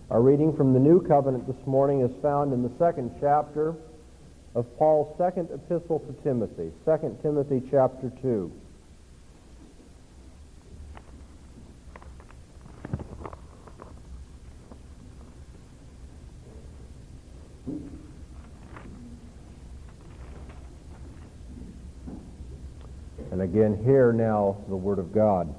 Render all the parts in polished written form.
Our reading from the New Covenant this morning is found in the second chapter of Paul's second epistle to Timothy, 2 Timothy chapter 2. And again, hear now the word of God.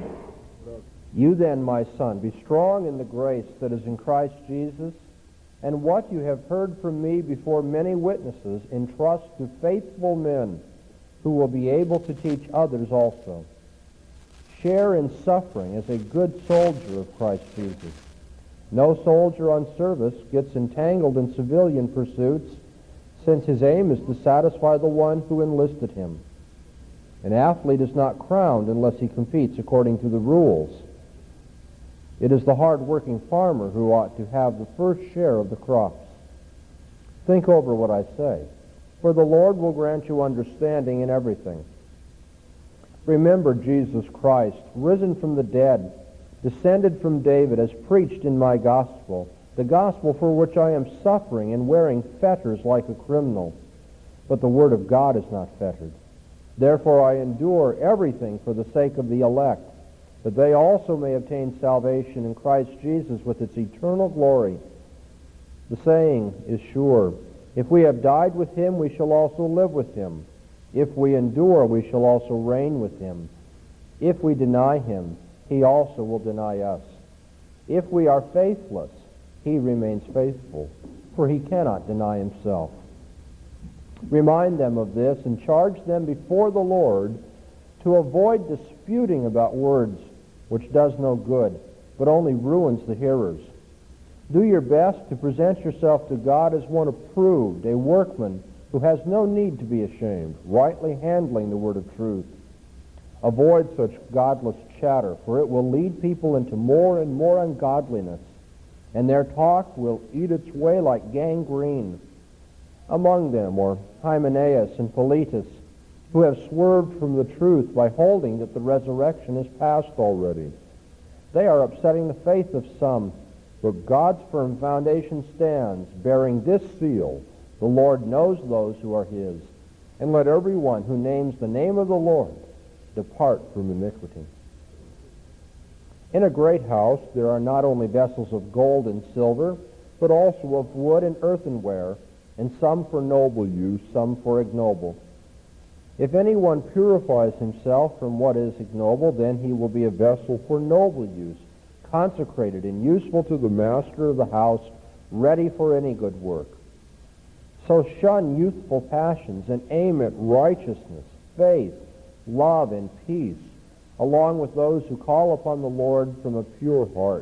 You then, my son, be strong in the grace that is in Christ Jesus, and what you have heard from me before many witnesses entrust to faithful men who will be able to teach others also. Share in suffering as a good soldier of Christ Jesus. No soldier on service gets entangled in civilian pursuits, since his aim is to satisfy the one who enlisted him. An athlete is not crowned unless he competes according to the rules. It is the hard-working farmer who ought to have the first share of the crops. Think over what I say, for the Lord will grant you understanding in everything. Remember Jesus Christ, risen from the dead, descended from David, as preached in my gospel, the gospel for which I am suffering and wearing fetters like a criminal. But the word of God is not fettered. Therefore I endure everything for the sake of the elect, that they also may obtain salvation in Christ Jesus with its eternal glory. The saying is sure, if we have died with him, we shall also live with him. If we endure, we shall also reign with him. If we deny him, he also will deny us. If we are faithless, he remains faithful, for he cannot deny himself. Remind them of this and charge them before the Lord to avoid disputing about words, which does no good, but only ruins the hearers. Do your best to present yourself to God as one approved, a workman who has no need to be ashamed, rightly handling the word of truth. Avoid such godless chatter, for it will lead people into more and more ungodliness, and their talk will eat its way like gangrene. Among them are Hymenaeus and Philetus, who have swerved from the truth by holding that the resurrection is past already. They are upsetting the faith of some, but God's firm foundation stands, bearing this seal: the Lord knows those who are his. And let everyone who names the name of the Lord depart from iniquity. In a great house there are not only vessels of gold and silver, but also of wood and earthenware, and some for noble use, some for ignoble. If anyone purifies himself from what is ignoble, then he will be a vessel for noble use, consecrated and useful to the master of the house, ready for any good work. So shun youthful passions and aim at righteousness, faith, love, and peace, along with those who call upon the Lord from a pure heart.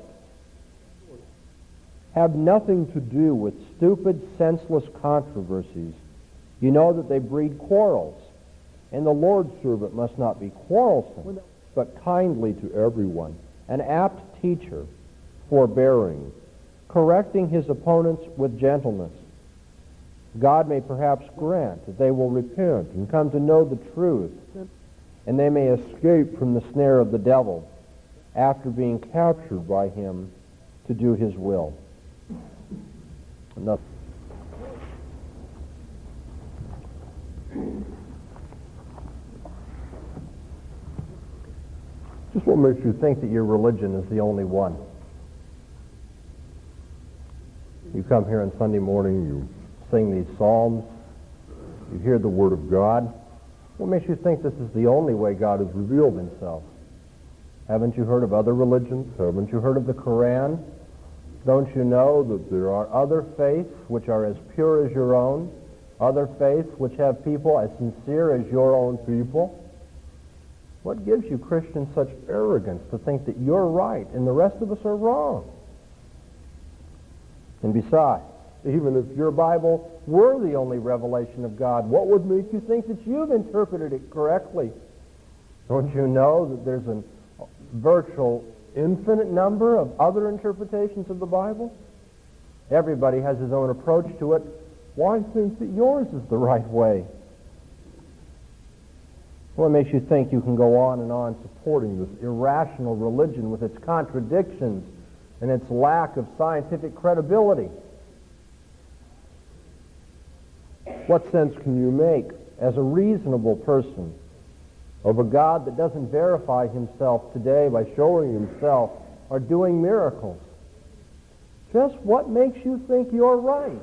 Have nothing to do with stupid, senseless controversies. You know that they breed quarrels. And the Lord's servant must not be quarrelsome, but kindly to everyone, an apt teacher, forbearing, correcting his opponents with gentleness. God may perhaps grant that they will repent and come to know the truth, and they may escape from the snare of the devil after being captured by him to do his will. Enough. Just what makes you think that your religion is the only one? You come here on Sunday morning, you sing these psalms, you hear the Word of God. What makes you think this is the only way God has revealed himself? Haven't you heard of other religions? Haven't you heard of the Quran? Don't you know that there are other faiths which are as pure as your own? Other faiths which have people as sincere as your own people? What gives you Christians such arrogance to think that you're right and the rest of us are wrong? And besides, even if your Bible were the only revelation of God, what would make you think that you've interpreted it correctly? Don't you know that there's a virtual infinite number of other interpretations of the Bible? Everybody has his own approach to it. Why think that yours is the right way? What makes you think you can go on and on supporting this irrational religion with its contradictions and its lack of scientific credibility. What sense can you make as a reasonable person of a God that doesn't verify himself today by showing himself or doing miracles? Just what makes you think you're right?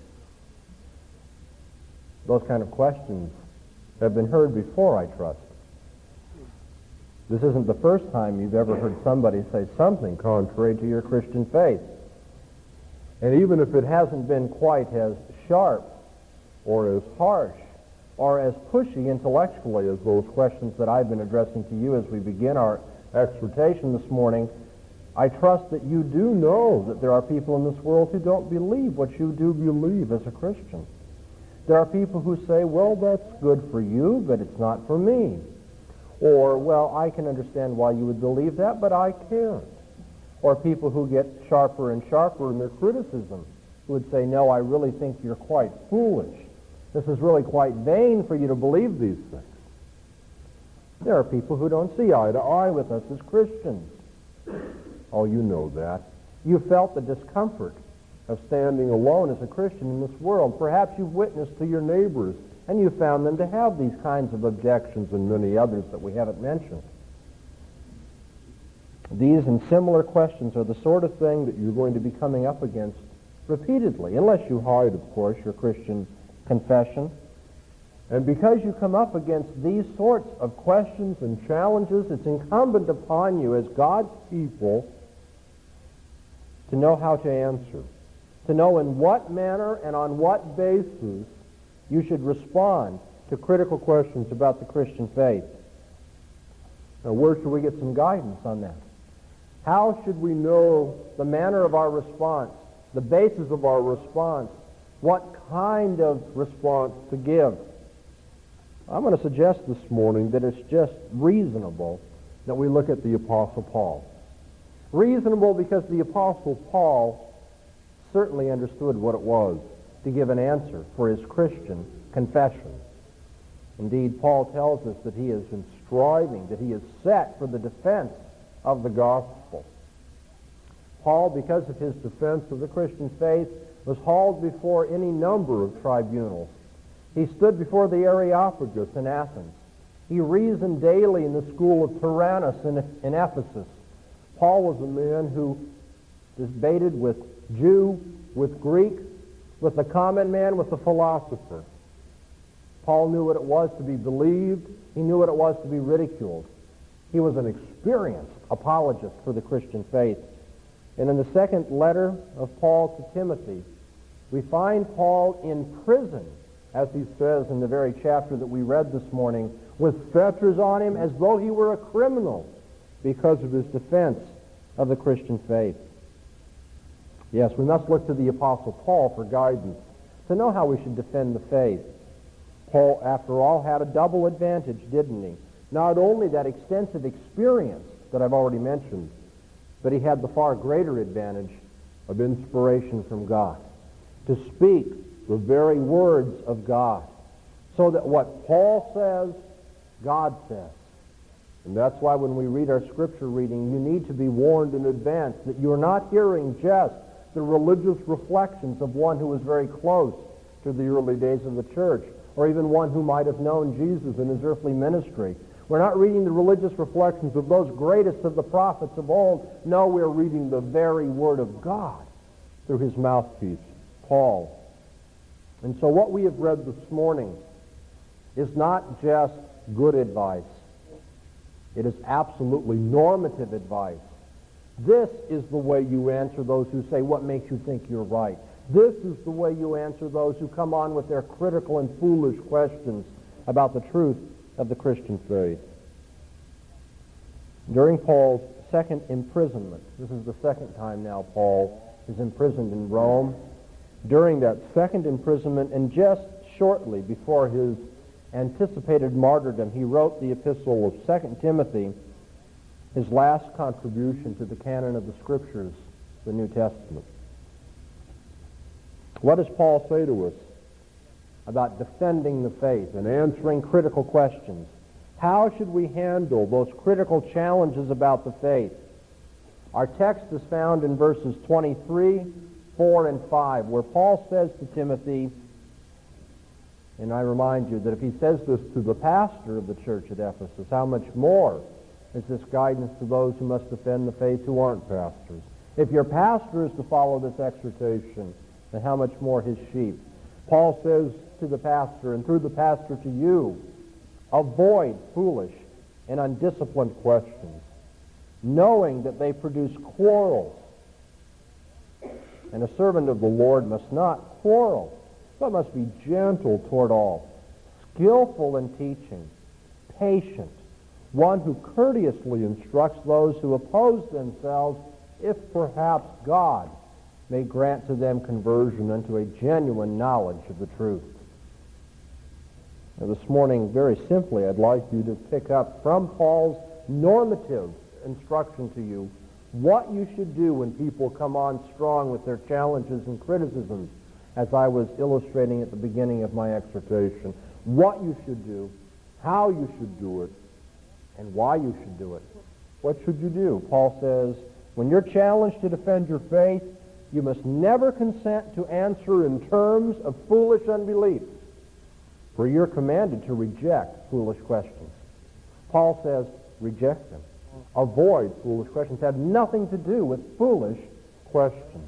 Those kind of questions have been heard before, I trust. This isn't the first time you've ever heard somebody say something contrary to your Christian faith. And even if it hasn't been quite as sharp or as harsh or as pushy intellectually as those questions that I've been addressing to you as we begin our exhortation this morning, I trust that you do know that there are people in this world who don't believe what you do believe as a Christian. There are people who say, well, that's good for you, but it's not for me. Or, well, I can understand why you would believe that, but I can't. Or people who get sharper and sharper in their criticism, who would say, no, I really think you're quite foolish. This is really quite vain for you to believe these things. There are people who don't see eye to eye with us as Christians. Oh, you know that. You felt the discomfort of standing alone as a Christian in this world. Perhaps you've witnessed to your neighbors, and you found them to have these kinds of objections and many others that we haven't mentioned. These and similar questions are the sort of thing that you're going to be coming up against repeatedly, unless you hide, of course, your Christian confession. And because you come up against these sorts of questions and challenges, it's incumbent upon you as God's people to know how to answer, to know in what manner and on what basis you should respond to critical questions about the Christian faith. Now, where should we get some guidance on that? How should we know the manner of our response, the basis of our response, what kind of response to give? I'm going to suggest this morning that it's just reasonable that we look at the Apostle Paul. Reasonable because the Apostle Paul certainly understood what it was to give an answer for his Christian confession. Indeed, Paul tells us that he has been striving, that he is set for the defense of the gospel. Paul, because of his defense of the Christian faith, was hauled before any number of tribunals. He stood before the Areopagus in Athens. He reasoned daily in the school of Tyrannus in Ephesus. Paul was a man who debated with Jew, with Greek, with the common man, with the philosopher. Paul knew what it was to be believed. He knew what it was to be ridiculed. He was an experienced apologist for the Christian faith. And in the second letter of Paul to Timothy, we find Paul in prison, as he says in the very chapter that we read this morning, with fetters on him as though he were a criminal because of his defense of the Christian faith. Yes, we must look to the Apostle Paul for guidance, to know how we should defend the faith. Paul, after all, had a double advantage, didn't he? Not only that extensive experience that I've already mentioned, but he had the far greater advantage of inspiration from God, to speak the very words of God, so that what Paul says, God says. And that's why when we read our scripture reading, you need to be warned in advance that you're not hearing just the religious reflections of one who was very close to the early days of the church, or even one who might have known Jesus in his earthly ministry. We're not reading the religious reflections of those greatest of the prophets of old. No, we're reading the very Word of God through his mouthpiece, Paul. And so what we have read this morning is not just good advice. It is absolutely normative advice. This is the way you answer those who say, what makes you think you're right? This is the way you answer those who come on with their critical and foolish questions about the truth of the Christian faith. During Paul's second imprisonment, this is the second time now Paul is imprisoned in Rome. During that second imprisonment, and just shortly before his anticipated martyrdom, he wrote the epistle of 2 Timothy, his last contribution to the canon of the Scriptures, the New Testament. What does Paul say to us about defending the faith and answering critical questions? How should we handle those critical challenges about the faith? Our text is found in verses 23, 4, and 5, where Paul says to Timothy, and I remind you that if he says this to the pastor of the church at Ephesus, how much more is this guidance to those who must defend the faith who aren't pastors? If your pastor is to follow this exhortation, then how much more his sheep? Paul says to the pastor, and through the pastor to you, avoid foolish and undisciplined questions, knowing that they produce quarrels. And a servant of the Lord must not quarrel, but must be gentle toward all, skillful in teaching, patient, one who courteously instructs those who oppose themselves, if perhaps God may grant to them conversion unto a genuine knowledge of the truth. Now, this morning, very simply, I'd like you to pick up from Paul's normative instruction to you what you should do when people come on strong with their challenges and criticisms, as I was illustrating at the beginning of my exhortation. What you should do, how you should do it, and why you should do it. What should you do? Paul says, when you're challenged to defend your faith, you must never consent to answer in terms of foolish unbelief, for you're commanded to reject foolish questions. Paul says, reject them. Avoid foolish questions. Have nothing to do with foolish questions.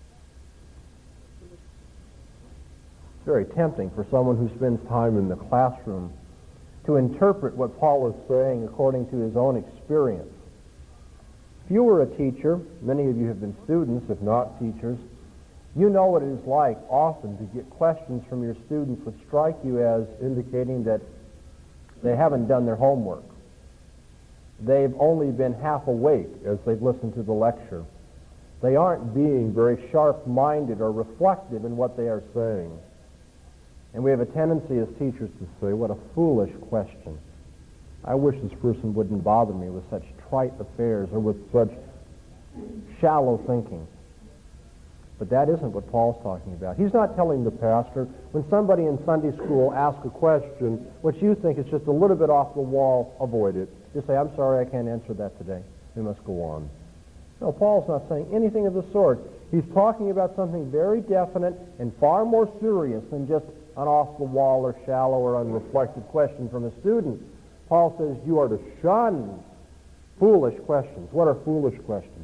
It's very tempting for someone who spends time in the classroom to interpret what Paul is saying according to his own experience. If you were a teacher, many of you have been students, if not teachers, you know what it is like often to get questions from your students which strike you as indicating that they haven't done their homework. They've only been half awake as they've listened to the lecture. They aren't being very sharp-minded or reflective in what they are saying. And we have a tendency as teachers to say, what a foolish question. I wish this person wouldn't bother me with such trite affairs or with such shallow thinking. But that isn't what Paul's talking about. He's not telling the pastor, when somebody in Sunday school asks a question which you think is just a little bit off the wall, avoid it. Just say, I'm sorry, I can't answer that today. We must go on. No, Paul's not saying anything of the sort. He's talking about something very definite and far more serious than just an off-the-wall or shallow or unreflective question from a student. Paul says you are to shun foolish questions. What are foolish questions?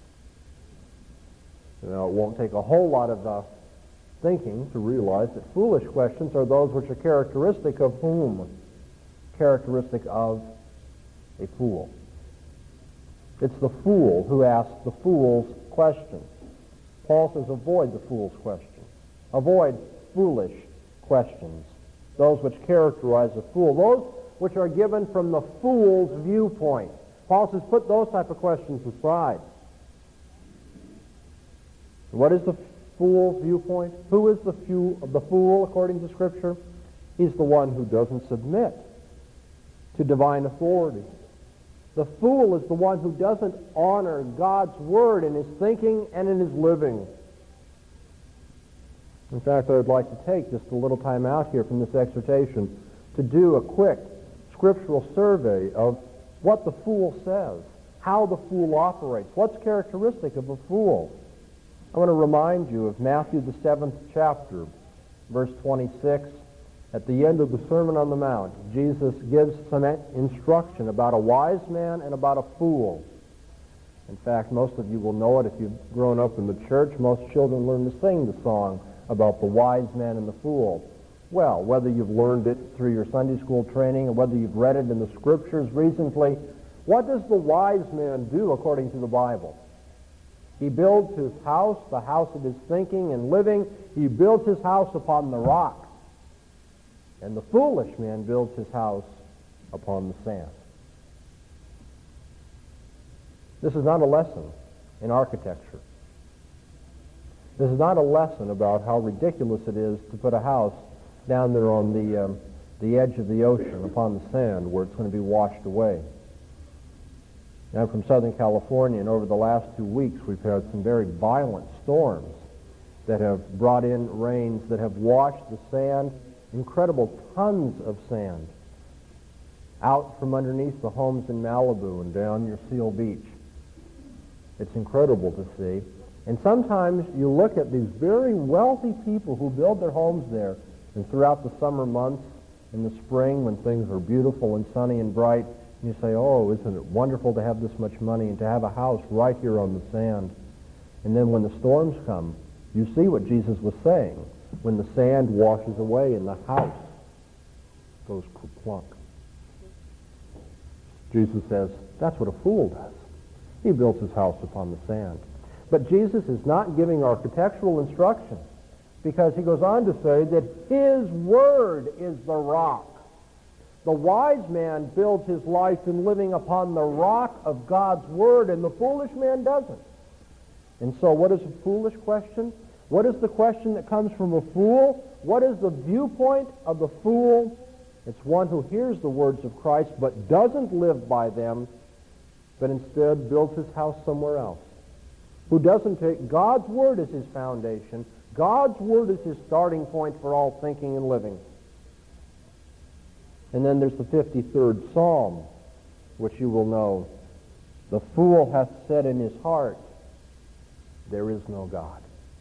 Now, it won't take a whole lot of thinking to realize that foolish questions are those which are characteristic of whom? Characteristic of a fool. It's the fool who asks the fool's question. Paul says avoid the fool's question. Avoid foolish questions. Those which characterize a fool. Those which are given from the fool's viewpoint. Paul says put those type of questions aside. What is the fool's viewpoint? Who is the fool according to Scripture? He's the one who doesn't submit to divine authority. The fool is the one who doesn't honor God's word in his thinking and in his living. In fact, I would like to take just a little time out here from this exhortation to do a quick scriptural survey of what the fool says, how the fool operates, what's characteristic of a fool. I want to remind you of Matthew, the 7th chapter, verse 26. At the end of the Sermon on the Mount, Jesus gives some instruction about a wise man and about a fool. In fact, most of you will know it if you've grown up in the church. Most children learn to sing the song about the wise man and the fool. Well, whether you've learned it through your Sunday school training or whether you've read it in the Scriptures recently, what does the wise man do according to the Bible? He builds his house, the house of his thinking and living. He builds his house upon the rock. And the foolish man builds his house upon the sand. This is not a lesson in architecture. This is not a lesson about how ridiculous it is to put a house down there on the edge of the ocean upon the sand where it's going to be washed away. I'm from Southern California, and over the last 2 weeks we've had some very violent storms that have brought in rains that have washed the sand, incredible tons of sand, out from underneath the homes in Malibu and down near Seal Beach. It's incredible to see. And sometimes you look at these very wealthy people who build their homes there, and throughout the summer months, in the spring when things are beautiful and sunny and bright, and you say, oh, isn't it wonderful to have this much money and to have a house right here on the sand. And then when the storms come, you see what Jesus was saying. When the sand washes away and the house goes kerplunk. Jesus says, that's what a fool does. He builds his house upon the sand. But Jesus is not giving architectural instructions, because he goes on to say that his word is the rock. The wise man builds his life in living upon the rock of God's word, and the foolish man doesn't. And so what is a foolish question? What is the question that comes from a fool? What is the viewpoint of the fool? It's one who hears the words of Christ but doesn't live by them, but instead builds his house somewhere else. Who doesn't take God's word as his foundation. God's word is his starting point for all thinking and living. And then there's the 53rd Psalm, which you will know. The fool hath said in his heart, there is no God.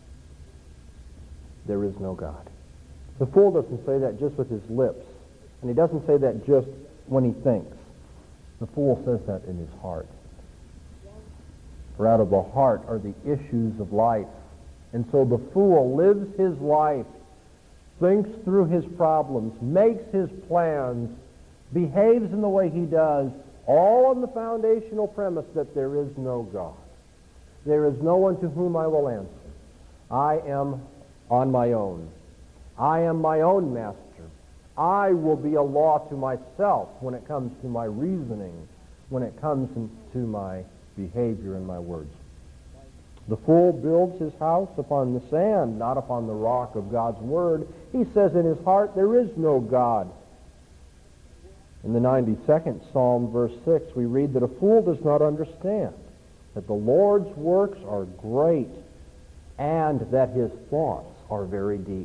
There is no God. The fool doesn't say that just with his lips, and he doesn't say that just when he thinks. The fool says that in his heart. For out of the heart are the issues of life. And so the fool lives his life, thinks through his problems, makes his plans, behaves in the way he does, all on the foundational premise that there is no God. There is no one to whom I will answer. I am on my own. I am my own master. I will be a law to myself when it comes to my reasoning, when it comes to my behavior and my words. The fool builds his house upon the sand, not upon the rock of God's word. He says in his heart, there is no God. In the 92nd Psalm, verse 6, we read that a fool does not understand that the Lord's works are great and that his thoughts are very deep.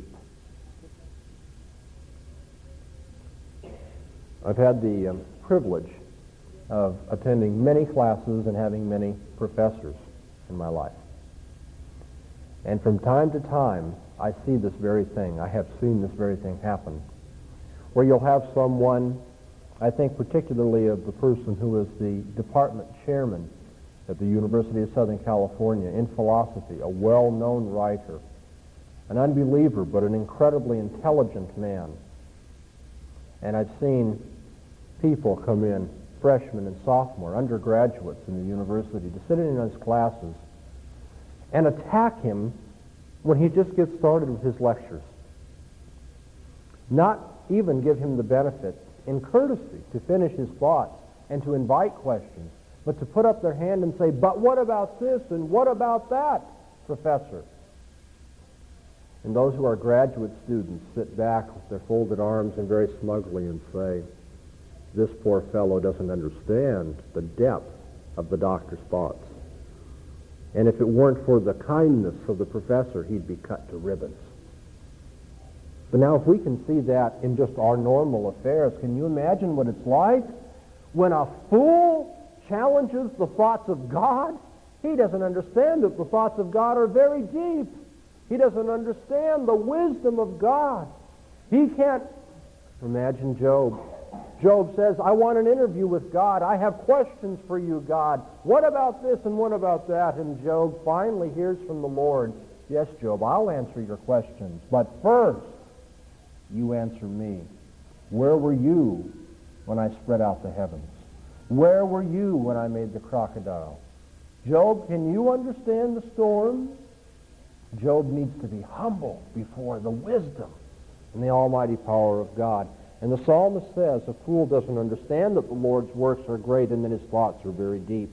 I've had the privilege of attending many classes and having many professors in my life. And from time to time, I see this very thing. I have seen this very thing happen, where you'll have someone, I think particularly of the person who is the department chairman at the University of Southern California in philosophy, a well-known writer, an unbeliever, but an incredibly intelligent man. And I've seen people come in, freshmen and sophomore, undergraduates in the university, to sit in his classes and attack him when he just gets started with his lectures. Not even give him the benefit in courtesy to finish his thoughts and to invite questions, but to put up their hand and say, but what about this and what about that, professor? And those who are graduate students sit back with their folded arms and very smugly and say, this poor fellow doesn't understand the depth of the doctor's thoughts. And if it weren't for the kindness of the professor, he'd be cut to ribbons. But now if we can see that in just our normal affairs, can you imagine what it's like when a fool challenges the thoughts of God? He doesn't understand that the thoughts of God are very deep. He doesn't understand the wisdom of God. He can't imagine Job. Job says, I want an interview with God. I have questions for you, God. What about this and what about that? And Job finally hears from the Lord, yes, Job, I'll answer your questions. But first, you answer me. Where were you when I spread out the heavens? Where were you when I made the crocodile? Job, can you understand the storm? Job needs to be humble before the wisdom and the almighty power of God. And the psalmist says, a fool doesn't understand that the Lord's works are great and that his thoughts are very deep.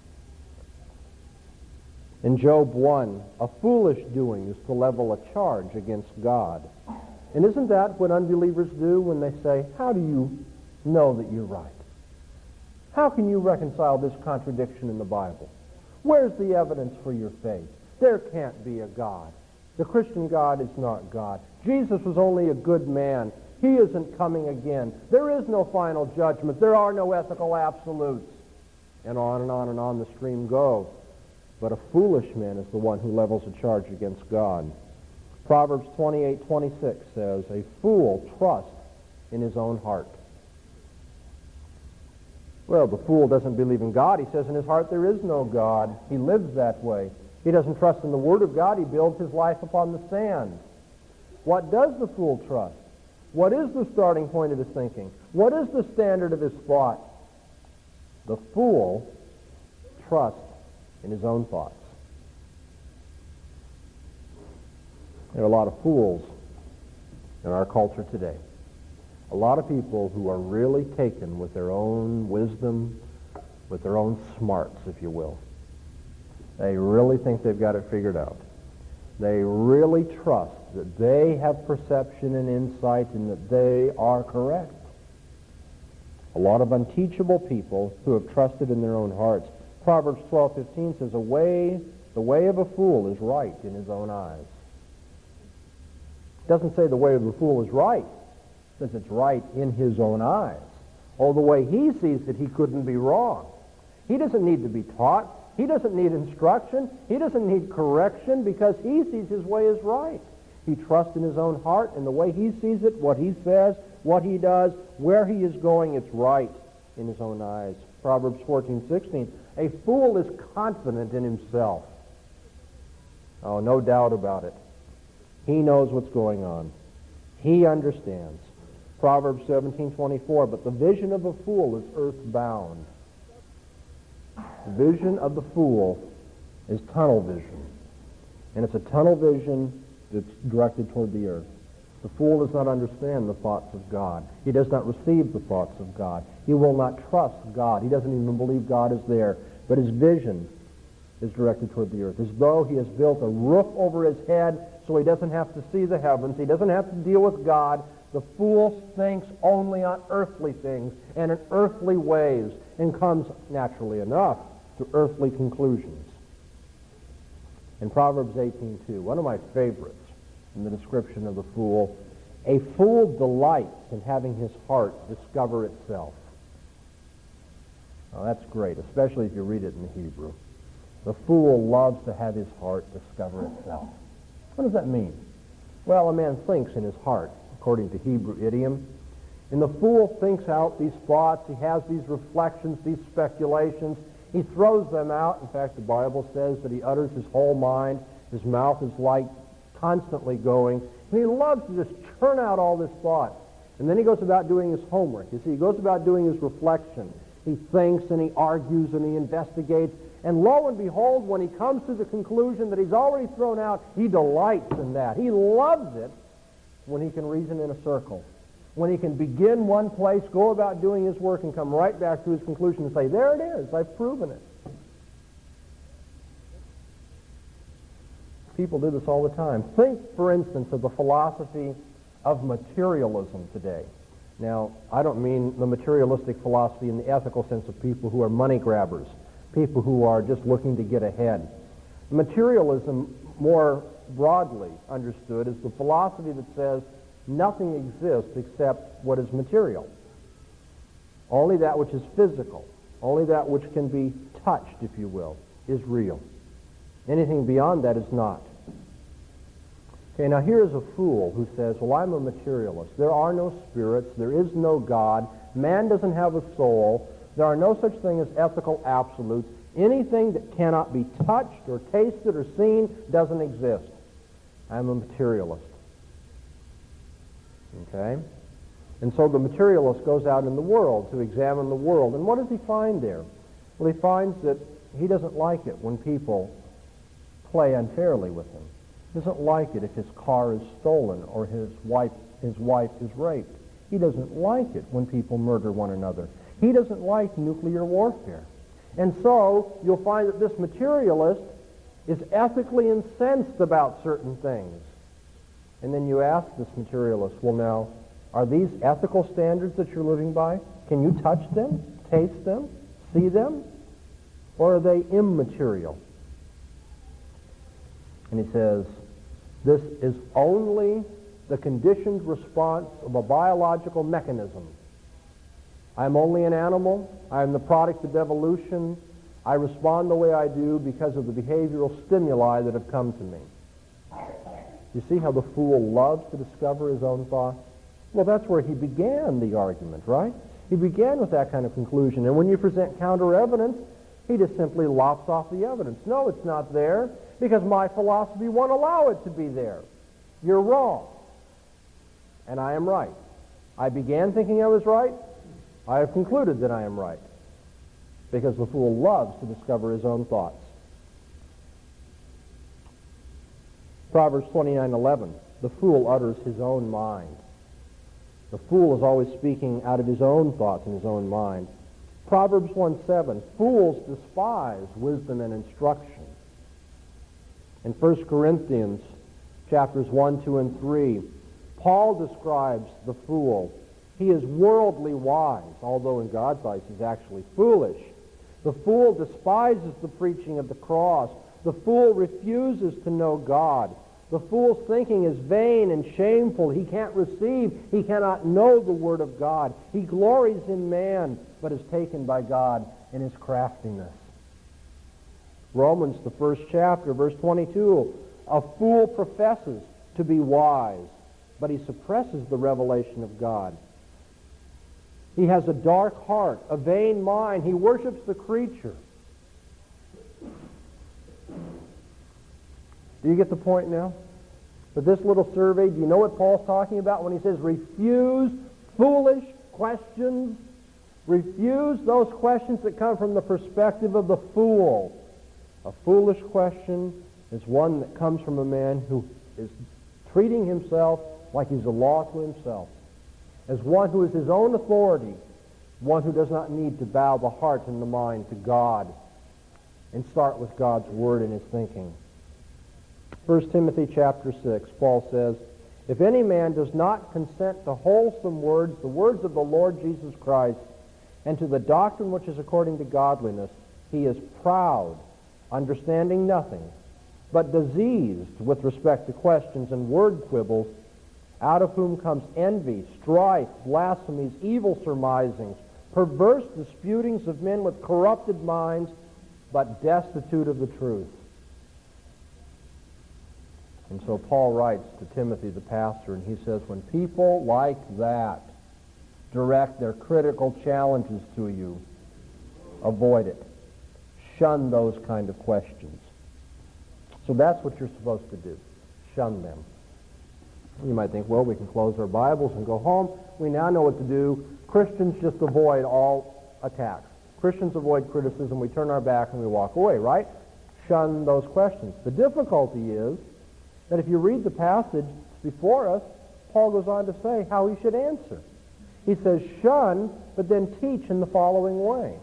In Job 1, a foolish doing is to level a charge against God. And isn't that what unbelievers do when they say, how do you know that you're right? How can you reconcile this contradiction in the Bible? Where's the evidence for your faith? There can't be a God. The Christian God is not God. Jesus was only a good man. He isn't coming again. There is no final judgment. There are no ethical absolutes. And on and on and on the stream goes. but a foolish man is the one who levels a charge against God. Proverbs 28:26 says, a fool trusts in his own heart. Well, the fool doesn't believe in God. He says in his heart there is no God. He lives that way. He doesn't trust in the Word of God. He builds his life upon the sand. What does the fool trust? What is the starting point of his thinking? What is the standard of his thought? The fool trusts in his own thoughts. There are a lot of fools in our culture today. A lot of people who are really taken with their own wisdom, with their own smarts, if you will. They really think they've got it figured out. They really trust that they have perception and insight and that they are correct. A lot of unteachable people who have trusted in their own hearts. Proverbs 12:15 says, the way of a fool is right in his own eyes. It doesn't say the way of the fool is right. It says it's right in his own eyes. Oh, the way he sees it, he couldn't be wrong. He doesn't need to be taught. He doesn't need instruction. He doesn't need correction because he sees his way is right. He trusts in his own heart, and the way he sees it, what he says, what he does, where he is going, it's right in his own eyes. Proverbs 14:16, a fool is confident in himself. Oh, no doubt about it. He knows what's going on. He understands. Proverbs 17:24, but the vision of a fool is earthbound. The vision of the fool is tunnel vision. And it's a tunnel vision that's directed toward the earth. The fool does not understand the thoughts of God. He does not receive the thoughts of God. He will not trust God. He doesn't even believe God is there. But his vision is directed toward the earth, as though he has built a roof over his head so he doesn't have to see the heavens. He doesn't have to deal with God. The fool thinks only on earthly things and in earthly ways and comes, naturally enough, to earthly conclusions. In Proverbs 18:2, one of my favorites in the description of the fool, a fool delights in having his heart discover itself. Now that's great, especially if you read it in the Hebrew. The fool loves to have his heart discover itself. What does that mean? Well, a man thinks in his heart, according to Hebrew idiom. And the fool thinks out these thoughts. He has these reflections, these speculations. He throws them out. In fact, the Bible says that he utters his whole mind. His mouth is like constantly going. And he loves to just churn out all this thought. And then he goes about doing his homework. You see, he goes about doing his reflection. He thinks and he argues and he investigates. And lo and behold, when he comes to the conclusion that he's already thrown out, he delights in that. He loves it when he can reason in a circle. When he can begin one place, go about doing his work, and come right back to his conclusion and say, there it is, I've proven it. People do this all the time. Think, for instance, of the philosophy of materialism today. Now, I don't mean the materialistic philosophy in the ethical sense of people who are money grabbers, people who are just looking to get ahead. Materialism, more broadly understood, is the philosophy that says nothing exists except what is material. Only that which is physical, only that which can be touched, if you will, is real. Anything beyond that is not. Okay, now here's a fool who says, well, I'm a materialist. There are no spirits. There is no God. Man doesn't have a soul. There are no such thing as ethical absolutes. Anything that cannot be touched or tasted or seen doesn't exist. I'm a materialist. Okay? And so the materialist goes out in the world to examine the world. And what does he find there? Well, he finds that he doesn't like it when people play unfairly with him. He doesn't like it if his car is stolen or his wife is raped. He doesn't like it when people murder one another. He doesn't like nuclear warfare. And so you'll find that this materialist is ethically incensed about certain things. And then you ask this materialist, well now, are these ethical standards that you're living by? Can you touch them, taste them, see them? Or are they immaterial? And he says, this is only the conditioned response of a biological mechanism. I'm only an animal. I'm the product of evolution. I respond the way I do because of the behavioral stimuli that have come to me. You see how the fool loves to discover his own thoughts? Well, that's where he began the argument, right? He began with that kind of conclusion. And when you present counter evidence, he just simply lops off the evidence. No, it's not there because my philosophy won't allow it to be there. You're wrong. And I am right. I began thinking I was right. I have concluded that I am right. Because the fool loves to discover his own thoughts. Proverbs 29:11, the fool utters his own mind. The fool is always speaking out of his own thoughts and his own mind. Proverbs 1:7, fools despise wisdom and instruction. In 1 Corinthians chapters 1, 2, and 3, Paul describes the fool. He is worldly wise, although in God's eyes he's actually foolish. The fool despises the preaching of the cross. The fool refuses to know God. The fool's thinking is vain and shameful. He can't receive. He cannot know the Word of God. He glories in man, but is taken by God in his craftiness. Romans, the first chapter, verse 22, a fool professes to be wise, but he suppresses the revelation of God. He has a dark heart, a vain mind. He worships the creature. Do you get the point now? But this little survey, do you know what Paul's talking about when he says refuse foolish questions? Refuse those questions that come from the perspective of the fool. A foolish question is one that comes from a man who is treating himself like he's a law to himself, as one who is his own authority, one who does not need to bow the heart and the mind to God and start with God's Word in his thinking. 1 Timothy chapter 6, Paul says, if any man does not consent to wholesome words, the words of the Lord Jesus Christ, and to the doctrine which is according to godliness, he is proud, understanding nothing, but diseased with respect to questions and word quibbles, out of whom comes envy, strife, blasphemies, evil surmisings, perverse disputings of men with corrupted minds, but destitute of the truth. And so Paul writes to Timothy the pastor, and he says, when people like that direct their critical challenges to you, avoid it. Shun those kind of questions. So that's what you're supposed to do. Shun them. You might think, well, we can close our Bibles and go home. We now know what to do. Christians just avoid all attacks. Christians avoid criticism. We turn our back and we walk away, right? Shun those questions. The difficulty is that if you read the passage before us, Paul goes on to say how he should answer. He says, shun, but then teach in the following way.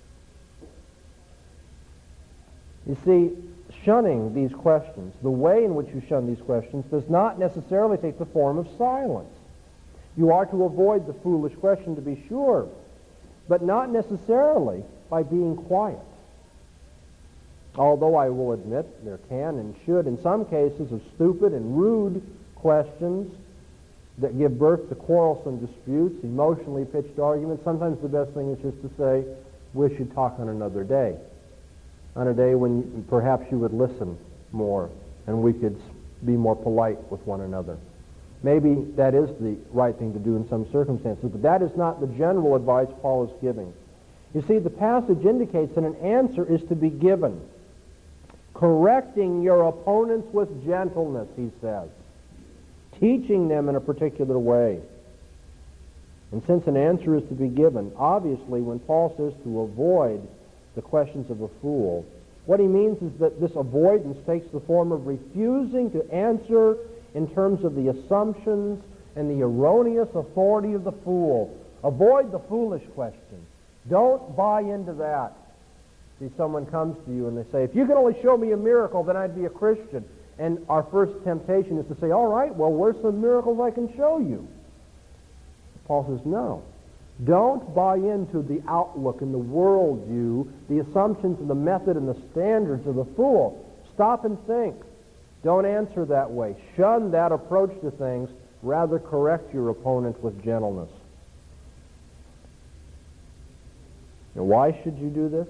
You see, shunning these questions, the way in which you shun these questions, does not necessarily take the form of silence. You are to avoid the foolish question, to be sure, but not necessarily by being quiet. Although I will admit there can and should, in some cases, of stupid and rude questions that give birth to quarrelsome disputes, emotionally pitched arguments, sometimes the best thing is just to say, we should talk on another day. On a day when perhaps you would listen more and we could be more polite with one another. Maybe that is the right thing to do in some circumstances, but that is not the general advice Paul is giving. You see, the passage indicates that an answer is to be given. Correcting your opponents with gentleness, he says. Teaching them in a particular way. And since an answer is to be given, obviously when Paul says to avoid the questions of a fool, what he means is that this avoidance takes the form of refusing to answer in terms of the assumptions and the erroneous authority of the fool. Avoid the foolish question. Don't buy into that. See, someone comes to you and they say, if you could only show me a miracle, then I'd be a Christian. And our first temptation is to say, all right, well, where's some miracles I can show you? Paul says, no. Don't buy into the outlook and the worldview, the assumptions and the method and the standards of the fool. Stop and think. Don't answer that way. Shun that approach to things. Rather correct your opponent with gentleness. Now, why should you do this?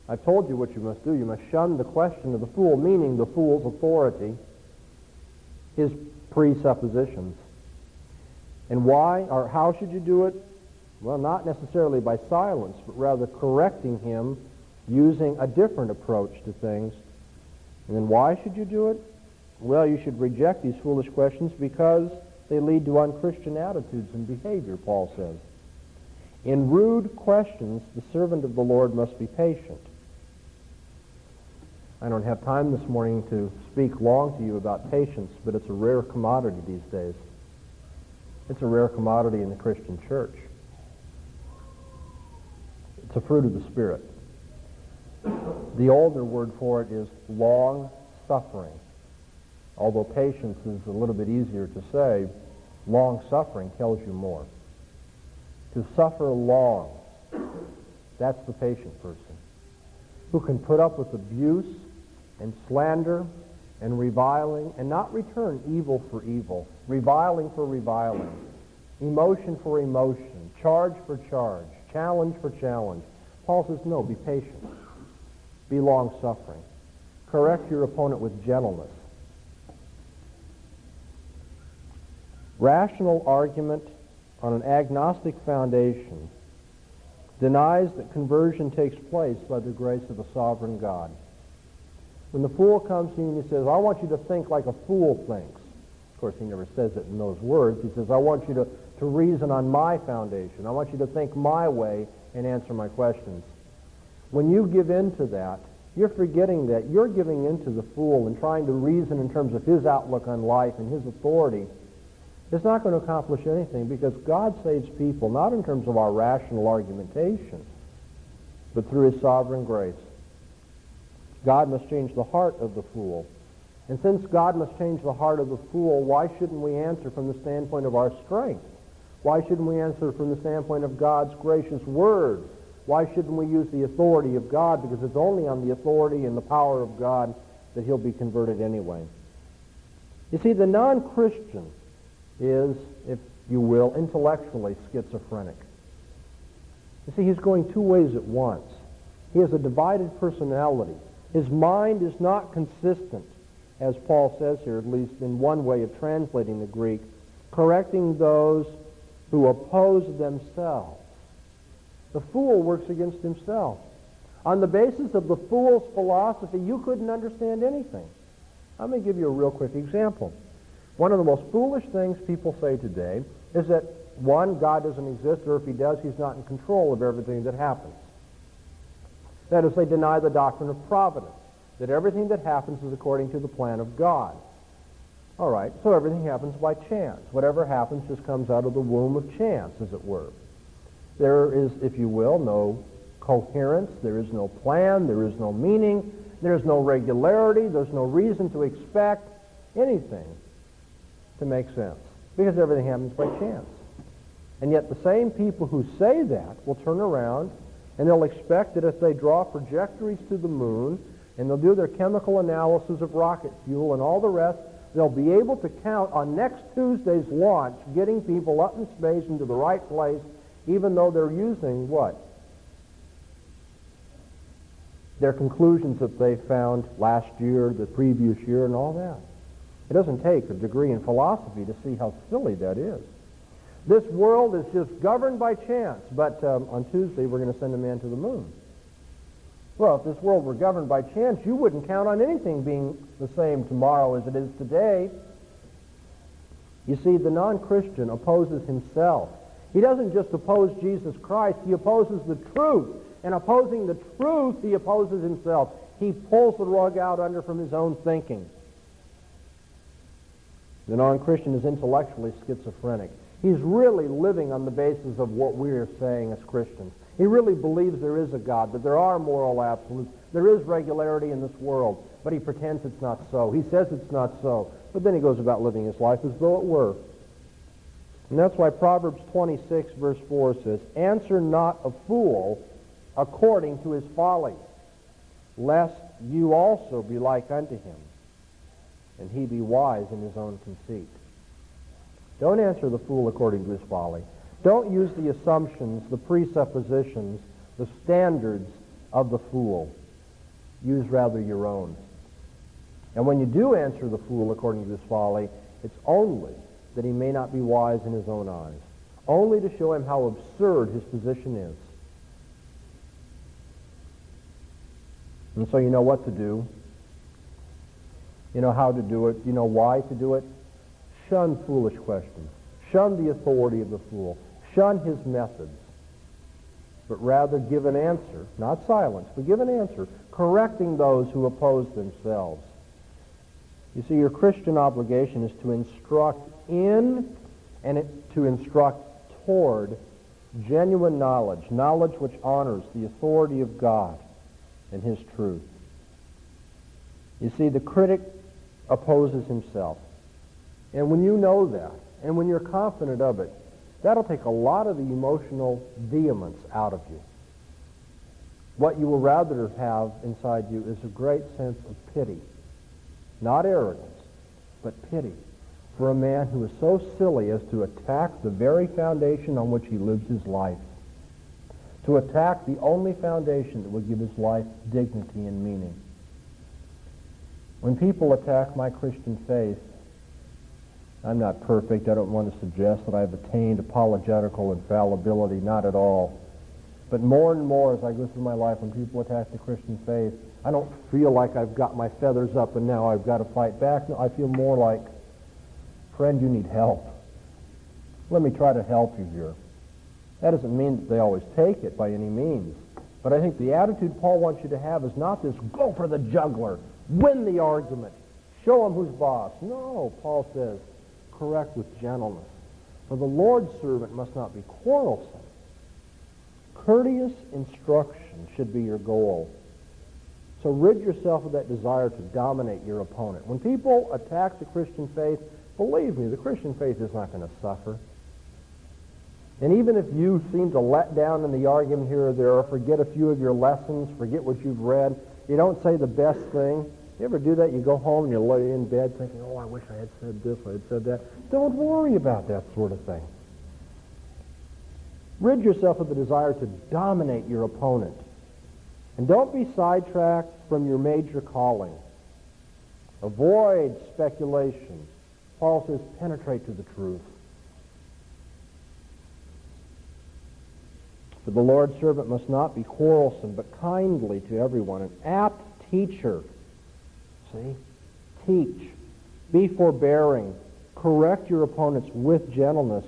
I've told you what you must do. You must shun the question of the fool, meaning the fool's authority, his presuppositions. And why, or how should you do it? Well, not necessarily by silence, but rather correcting him using a different approach to things. And then why should you do it? Well, you should reject these foolish questions because they lead to unchristian attitudes and behavior, Paul says. In rude questions, the servant of the Lord must be patient. I don't have time this morning to speak long to you about patience, but it's a rare commodity these days. It's a rare commodity in the Christian church. It's a fruit of the Spirit. The older word for it is long suffering. Although patience is a little bit easier to say, long suffering tells you more. To suffer long, that's the patient person, who can put up with abuse and slander and reviling and not return evil for evil, reviling for reviling, emotion for emotion, charge for charge, challenge for challenge. Paul says, no, be patient. Be long-suffering. Correct your opponent with gentleness. Rational argument on an agnostic foundation denies that conversion takes place by the grace of the sovereign God. When the fool comes to you and he says, I want you to think like a fool thinks. Of course, he never says it in those words. He says, I want you to reason on my foundation. I want you to think my way and answer my questions. When you give in to that, you're forgetting that you're giving in to the fool and trying to reason in terms of his outlook on life and his authority. It's not going to accomplish anything because God saves people not in terms of our rational argumentation, but through his sovereign grace. God must change the heart of the fool. And since God must change the heart of the fool, why shouldn't we answer from the standpoint of our strength? Why shouldn't we answer from the standpoint of God's gracious word? Why shouldn't we use the authority of God? Because it's only on the authority and the power of God that he'll be converted anyway. You see, the non-Christian is, if you will, intellectually schizophrenic. You see, he's going two ways at once. He has a divided personality. His mind is not consistent, as Paul says here, at least in one way of translating the Greek, correcting those who oppose themselves. The fool works against himself. On the basis of the fool's philosophy, you couldn't understand anything. Let me give you a real quick example. One of the most foolish things people say today is that, one, God doesn't exist, or if he does, he's not in control of everything that happens. That is, they deny the doctrine of providence, that everything that happens is according to the plan of God. All right, so everything happens by chance. Whatever happens just comes out of the womb of chance, as it were. There is, if you will, no coherence, there is no plan, there is no meaning, there is no regularity, there's no reason to expect anything to make sense, because everything happens by chance. And yet the same people who say that will turn around and they'll expect that if they draw trajectories to the moon and they'll do their chemical analysis of rocket fuel and all the rest, they'll be able to count on next Tuesday's launch getting people up in space into the right place, even though they're using what? Their conclusions that they found last year, the previous year, and all that. It doesn't take a degree in philosophy to see how silly that is. This world is just governed by chance, but on Tuesday we're going to send a man to the moon. Well, if this world were governed by chance, you wouldn't count on anything being the same tomorrow as it is today. You see, the non-Christian opposes himself. He doesn't just oppose Jesus Christ, he opposes the truth. And opposing the truth, he opposes himself. He pulls the rug out under from his own thinking. The non-Christian is intellectually schizophrenic. He's really living on the basis of what we are saying as Christians. He really believes there is a God, that there are moral absolutes, there is regularity in this world, but he pretends it's not so. He says it's not so, but then he goes about living his life as though it were. And that's why Proverbs 26, verse 4 says, "Answer not a fool according to his folly, lest you also be like unto him, and he be wise in his own conceit." Don't answer the fool according to his folly. Don't use the assumptions, the presuppositions, the standards of the fool. Use rather your own. And when you do answer the fool according to his folly, it's only that he may not be wise in his own eyes, only to show him how absurd his position is. And so you know what to do. You know how to do it. You know why to do it. Shun foolish questions. Shun the authority of the fool. Shun his methods. But rather give an answer, not silence, but give an answer, correcting those who oppose themselves. You see, your Christian obligation is to instruct in and to instruct toward genuine knowledge, knowledge which honors the authority of God and his truth. You see, the critic opposes himself. And when you know that, and when you're confident of it, that'll take a lot of the emotional vehemence out of you. What you will rather have inside you is a great sense of pity. Not arrogance, but pity for a man who is so silly as to attack the very foundation on which he lives his life. To attack the only foundation that will give his life dignity and meaning. When people attack my Christian faith, I'm not perfect. I don't want to suggest that I've attained apologetical infallibility, not at all. But more and more as I go through my life, when people attack the Christian faith, I don't feel like I've got my feathers up and now I've got to fight back. No, I feel more like, friend, you need help. Let me try to help you here. That doesn't mean that they always take it by any means. But I think the attitude Paul wants you to have is not this, go for the jugular, win the argument, show him who's boss. No, Paul says, correct with gentleness. For the Lord's servant must not be quarrelsome. Courteous instruction should be your goal. So rid yourself of that desire to dominate your opponent. When people attack the Christian faith, believe me, the Christian faith is not going to suffer. And even if you seem to let down in the argument here or there, or forget a few of your lessons, forget what you've read, you don't say the best thing. You ever do that? You go home and you lay in bed thinking, oh, I wish I had said this, I had said that. Don't worry about that sort of thing. Rid yourself of the desire to dominate your opponent. And don't be sidetracked from your major calling. Avoid speculation. Paul says, penetrate to the truth. For the Lord's servant must not be quarrelsome, but kindly to everyone, an apt teacher. See? Teach. Be forbearing. Correct your opponents with gentleness.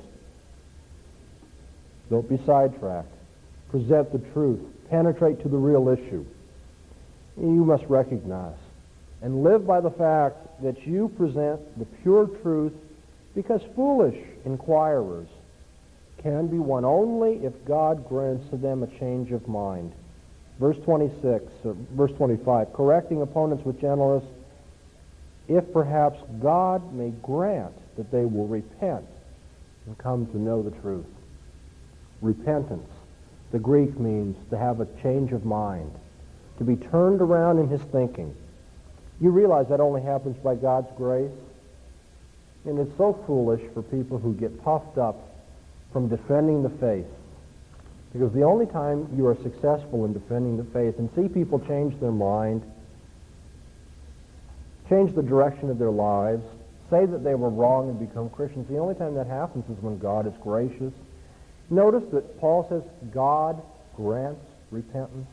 Don't be sidetracked. Present the truth. Penetrate to the real issue. You must recognize and live by the fact that you present the pure truth, because foolish inquirers can be won only if God grants to them a change of mind. Verse 25, correcting opponents with gentleness, if perhaps God may grant that they will repent and come to know the truth. Repentance. The Greek means to have a change of mind, to be turned around in his thinking. You realize that only happens by God's grace? And it's so foolish for people who get puffed up from defending the faith. Because the only time you are successful in defending the faith and see people change their mind, change the direction of their lives, say that they were wrong and become Christians, the only time that happens is when God is gracious. Notice that Paul says God grants repentance.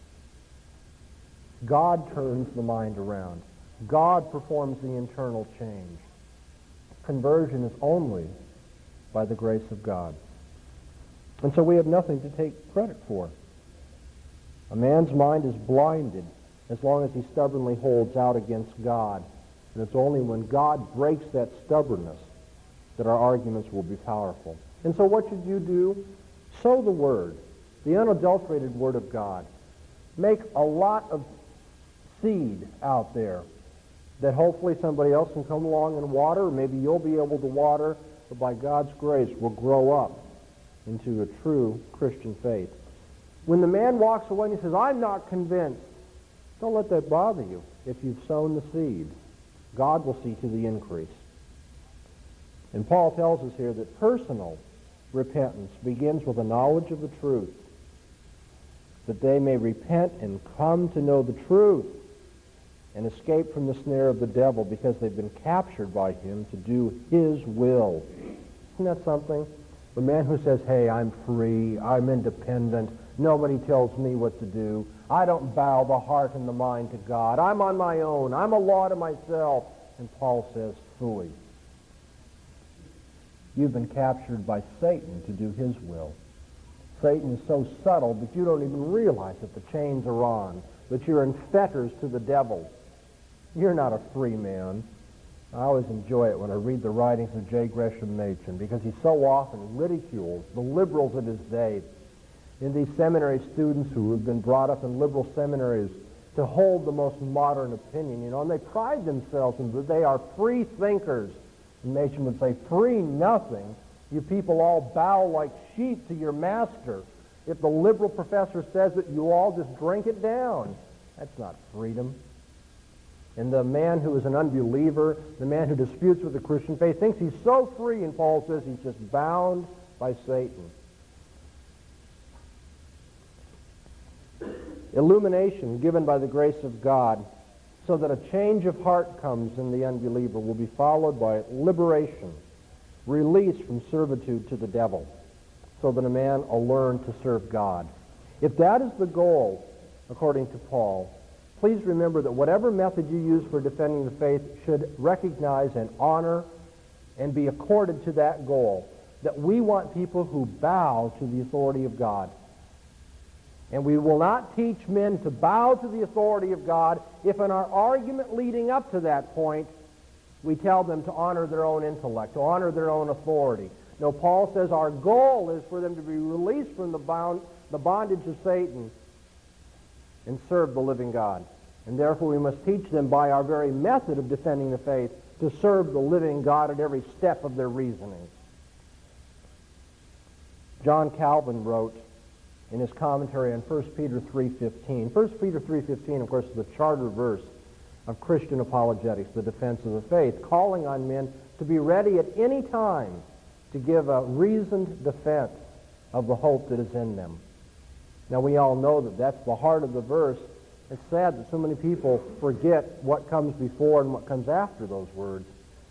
God turns the mind around. God performs the internal change. Conversion is only by the grace of God. And so we have nothing to take credit for. A man's mind is blinded as long as he stubbornly holds out against God. And it's only when God breaks that stubbornness that our arguments will be powerful. And so what should you do? Sow the word, the unadulterated word of God. Make a lot of seed out there that hopefully somebody else can come along and water, or maybe you'll be able to water, but by God's grace will grow up into a true Christian faith. When the man walks away and he says, I'm not convinced, don't let that bother you if you've sown the seed. God will see to the increase. And Paul tells us here that personal repentance begins with a knowledge of the truth. that they may repent and come to know the truth and escape from the snare of the devil, because they've been captured by him to do his will. Isn't that something? The man who says, hey, I'm free, I'm independent, nobody tells me what to do, I don't bow the heart and the mind to God, I'm on my own, I'm a law to myself. And Paul says, phooey. You've been captured by Satan to do his will. Satan is so subtle that you don't even realize that the chains are on, that you're in fetters to the devil. You're not a free man. I always enjoy it when I read the writings of J. Gresham Machen, because he so often ridicules the liberals of his day. In these seminary students who have been brought up in liberal seminaries to hold the most modern opinion, and they pride themselves in that they are free thinkers. And Machen would say, free nothing. You people all bow like sheep to your master. If the liberal professor says it, you all just drink it down. That's not freedom. And the man who is an unbeliever, the man who disputes with the Christian faith, thinks he's so free, and Paul says he's just bound by Satan. Illumination given by the grace of God, so that a change of heart comes in the unbeliever, will be followed by liberation, release from servitude to the devil, so that a man will learn to serve God. If that is the goal, according to Paul, please remember that whatever method you use for defending the faith should recognize and honor and be accorded to that goal, that we want people who bow to the authority of God. And we will not teach men to bow to the authority of God if in our argument leading up to that point we tell them to honor their own intellect, to honor their own authority. No, Paul says our goal is for them to be released from the bondage of Satan and serve the living God. And therefore we must teach them by our very method of defending the faith to serve the living God at every step of their reasoning. John Calvin wrote in his commentary on 1 Peter 3:15. 1 Peter 3:15, of course, is the charter verse of Christian apologetics, the defense of the faith, calling on men to be ready at any time to give a reasoned defense of the hope that is in them. Now, we all know that that's the heart of the verse. It's sad that so many people forget what comes before and what comes after those words.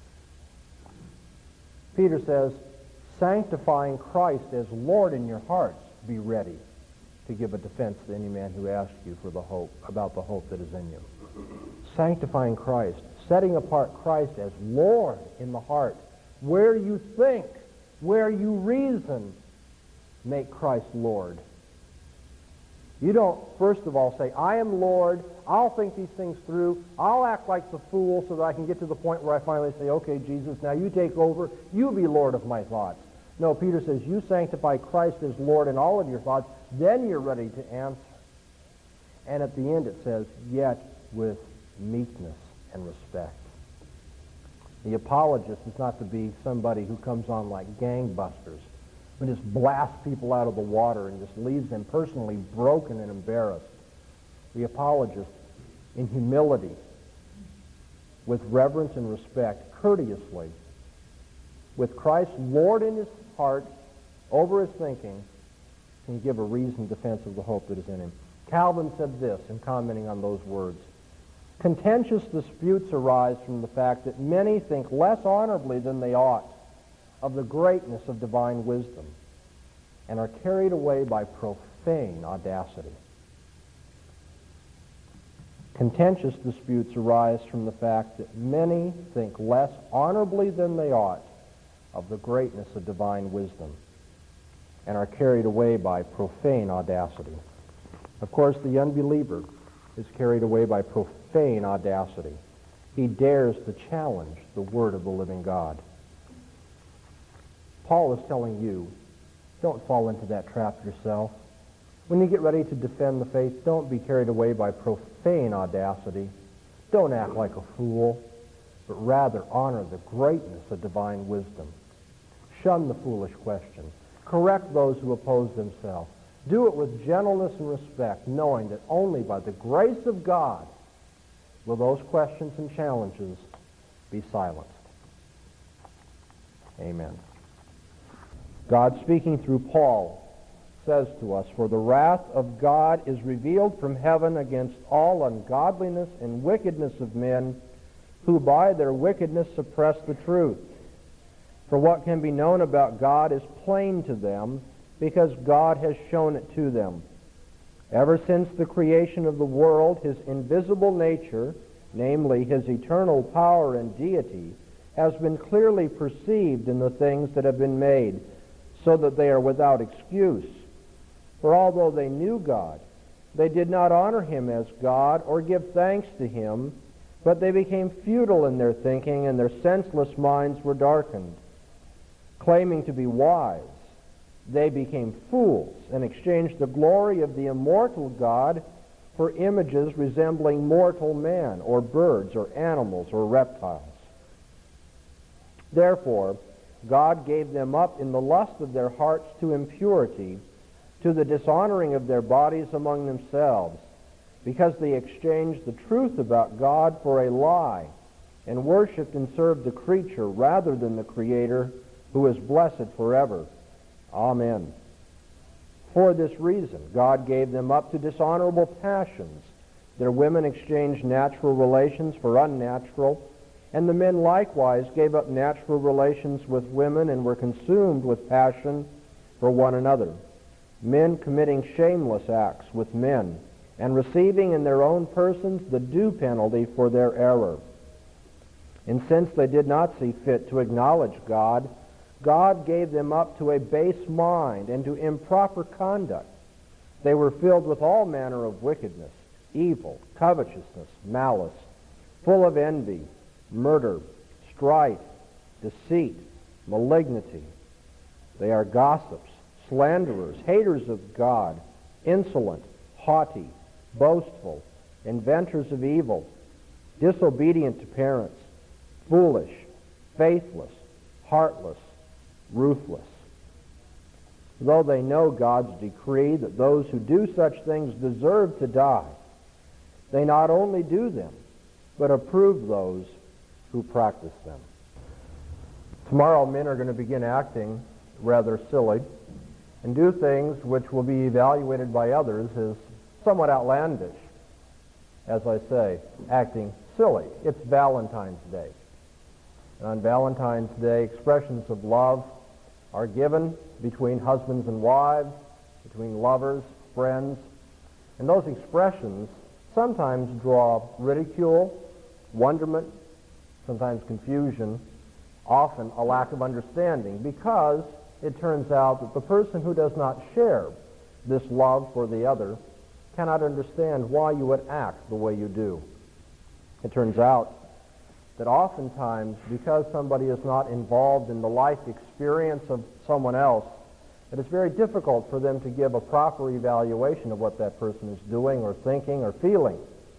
Peter says, sanctifying Christ as Lord in your hearts, be ready to give a defense to any man who asks you for the hope, about the hope that is in you. Sanctifying Christ, setting apart Christ as Lord in the heart. Where you think, where you reason, make Christ Lord. You don't, first of all, say, I am Lord, I'll think these things through, I'll act like the fool so that I can get to the point where I finally say, okay, Jesus, now you take over, you be Lord of my thoughts. No, Peter says, you sanctify Christ as Lord in all of your thoughts, then you're ready to answer. And at the end it says, yet with meekness and respect. The apologist is not to be somebody who comes on like gangbusters, and just blasts people out of the water and just leaves them personally broken and embarrassed. The apologist, in humility, with reverence and respect, courteously, with Christ Lord in his heart, over his thinking, can give a reasoned defense of the hope that is in him. Calvin said this in commenting on those words: contentious disputes arise from the fact that many think less honorably than they ought of the greatness of divine wisdom, and are carried away by profane audacity. Contentious disputes arise from the fact that many think less honorably than they ought of the greatness of divine wisdom, and are carried away by profane audacity. Of course, the unbeliever is carried away by profane audacity. He dares to challenge the word of the living God. Paul is telling you, don't fall into that trap yourself. When you get ready to defend the faith, don't be carried away by profane audacity. Don't act like a fool, but rather honor the greatness of divine wisdom. Shun the foolish questions. Correct those who oppose themselves. Do it with gentleness and respect, knowing that only by the grace of God will those questions and challenges be silenced. Amen. God, speaking through Paul, says to us, "For the wrath of God is revealed from heaven against all ungodliness and wickedness of men, who by their wickedness suppress the truth. For what can be known about God is plain to them, because God has shown it to them. Ever since the creation of the world, his invisible nature, namely his eternal power and deity, has been clearly perceived in the things that have been made, so that they are without excuse. For although they knew God, they did not honor him as God or give thanks to him, but they became futile in their thinking, and their senseless minds were darkened. Claiming to be wise, they became fools and exchanged the glory of the immortal God for images resembling mortal man, or birds, or animals, or reptiles. Therefore, God gave them up in the lust of their hearts to impurity, to the dishonoring of their bodies among themselves, because they exchanged the truth about God for a lie, and worshipped and served the creature rather than the Creator, who is blessed forever. Amen. For this reason, God gave them up to dishonorable passions. Their women exchanged natural relations for unnatural, and the men likewise gave up natural relations with women and were consumed with passion for one another, men committing shameless acts with men, and receiving in their own persons the due penalty for their error. And since they did not see fit to acknowledge God, God gave them up to a base mind and to improper conduct. They were filled with all manner of wickedness, evil, covetousness, malice, full of envy, murder, strife, deceit, malignity. They are gossips, slanderers, haters of God, insolent, haughty, boastful, inventors of evil, disobedient to parents, foolish, faithless, heartless, ruthless. Though they know God's decree that those who do such things deserve to die, they not only do them, but approve those who practice them. Tomorrow men are going to begin acting rather silly and do things which will be evaluated by others as somewhat outlandish. As I say, acting silly. It's Valentine's Day. And on Valentine's Day, expressions of love are given between husbands and wives, between lovers, friends, and those expressions sometimes draw ridicule, wonderment, sometimes confusion, often a lack of understanding, because it turns out that the person who does not share this love for the other cannot understand why you would act the way you do. It turns out that oftentimes, because somebody is not involved in the life experience of someone else, it is very difficult for them to give a proper evaluation of what that person is doing or thinking or feeling.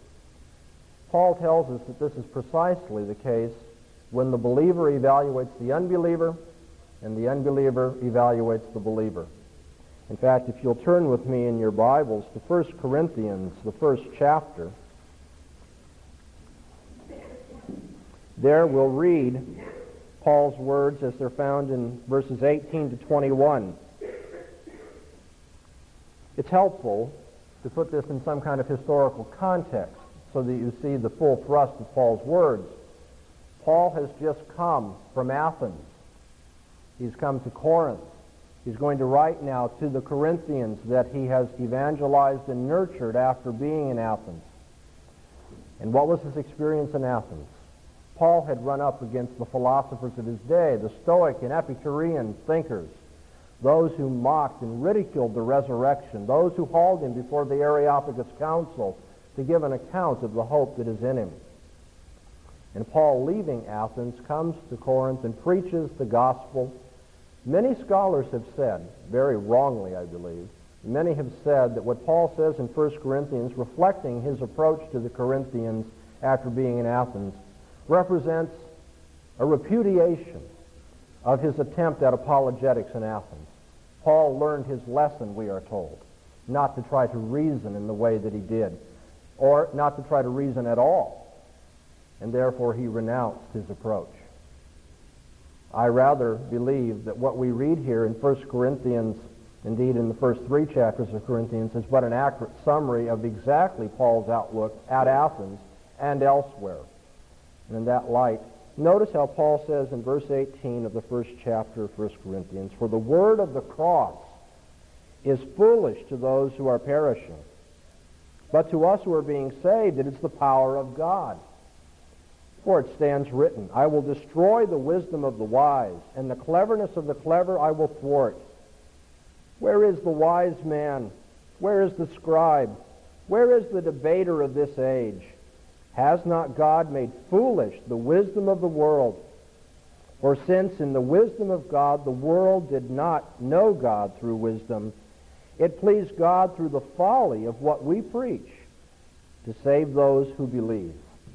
Paul tells us that this is precisely the case when the believer evaluates the unbeliever and the unbeliever evaluates the believer. In fact, if you'll turn with me in your Bibles to 1 Corinthians, the first chapter, there we'll read Paul's words as they're found in verses 18 to 21. It's helpful to put this in some kind of historical context so that you see the full thrust of Paul's words. Paul has just come from Athens. He's come to Corinth. He's going to write now to the Corinthians that he has evangelized and nurtured after being in Athens. And what was his experience in Athens? Paul had run up against the philosophers of his day, the Stoic and Epicurean thinkers, those who mocked and ridiculed the resurrection, those who hauled him before the Areopagus Council to give an account of the hope that is in him. And Paul, leaving Athens, comes to Corinth and preaches the gospel. Many scholars have said, very wrongly I believe, many have said that what Paul says in 1 Corinthians, reflecting his approach to the Corinthians after being in Athens, represents a repudiation of his attempt at apologetics in Athens. Paul learned his lesson, we are told, not to try to reason in the way that he did, or not to try to reason at all, and therefore he renounced his approach. I rather believe that what we read here in 1 Corinthians Indeed, in the first 3 chapters of Corinthians, it's but an accurate summary of exactly Paul's outlook at Athens and elsewhere. And in that light, notice how Paul says in verse 18 of the first chapter of 1 Corinthians, "For the word of the cross is foolish to those who are perishing, but to us who are being saved it is the power of God. For it stands written, I will destroy the wisdom of the wise, and the cleverness of the clever I will thwart. Where is the wise man? Where is the scribe? Where is the debater of this age? Has not God made foolish the wisdom of the world? For since in the wisdom of God the world did not know God through wisdom, it pleased God through the folly of what we preach to save those who believe."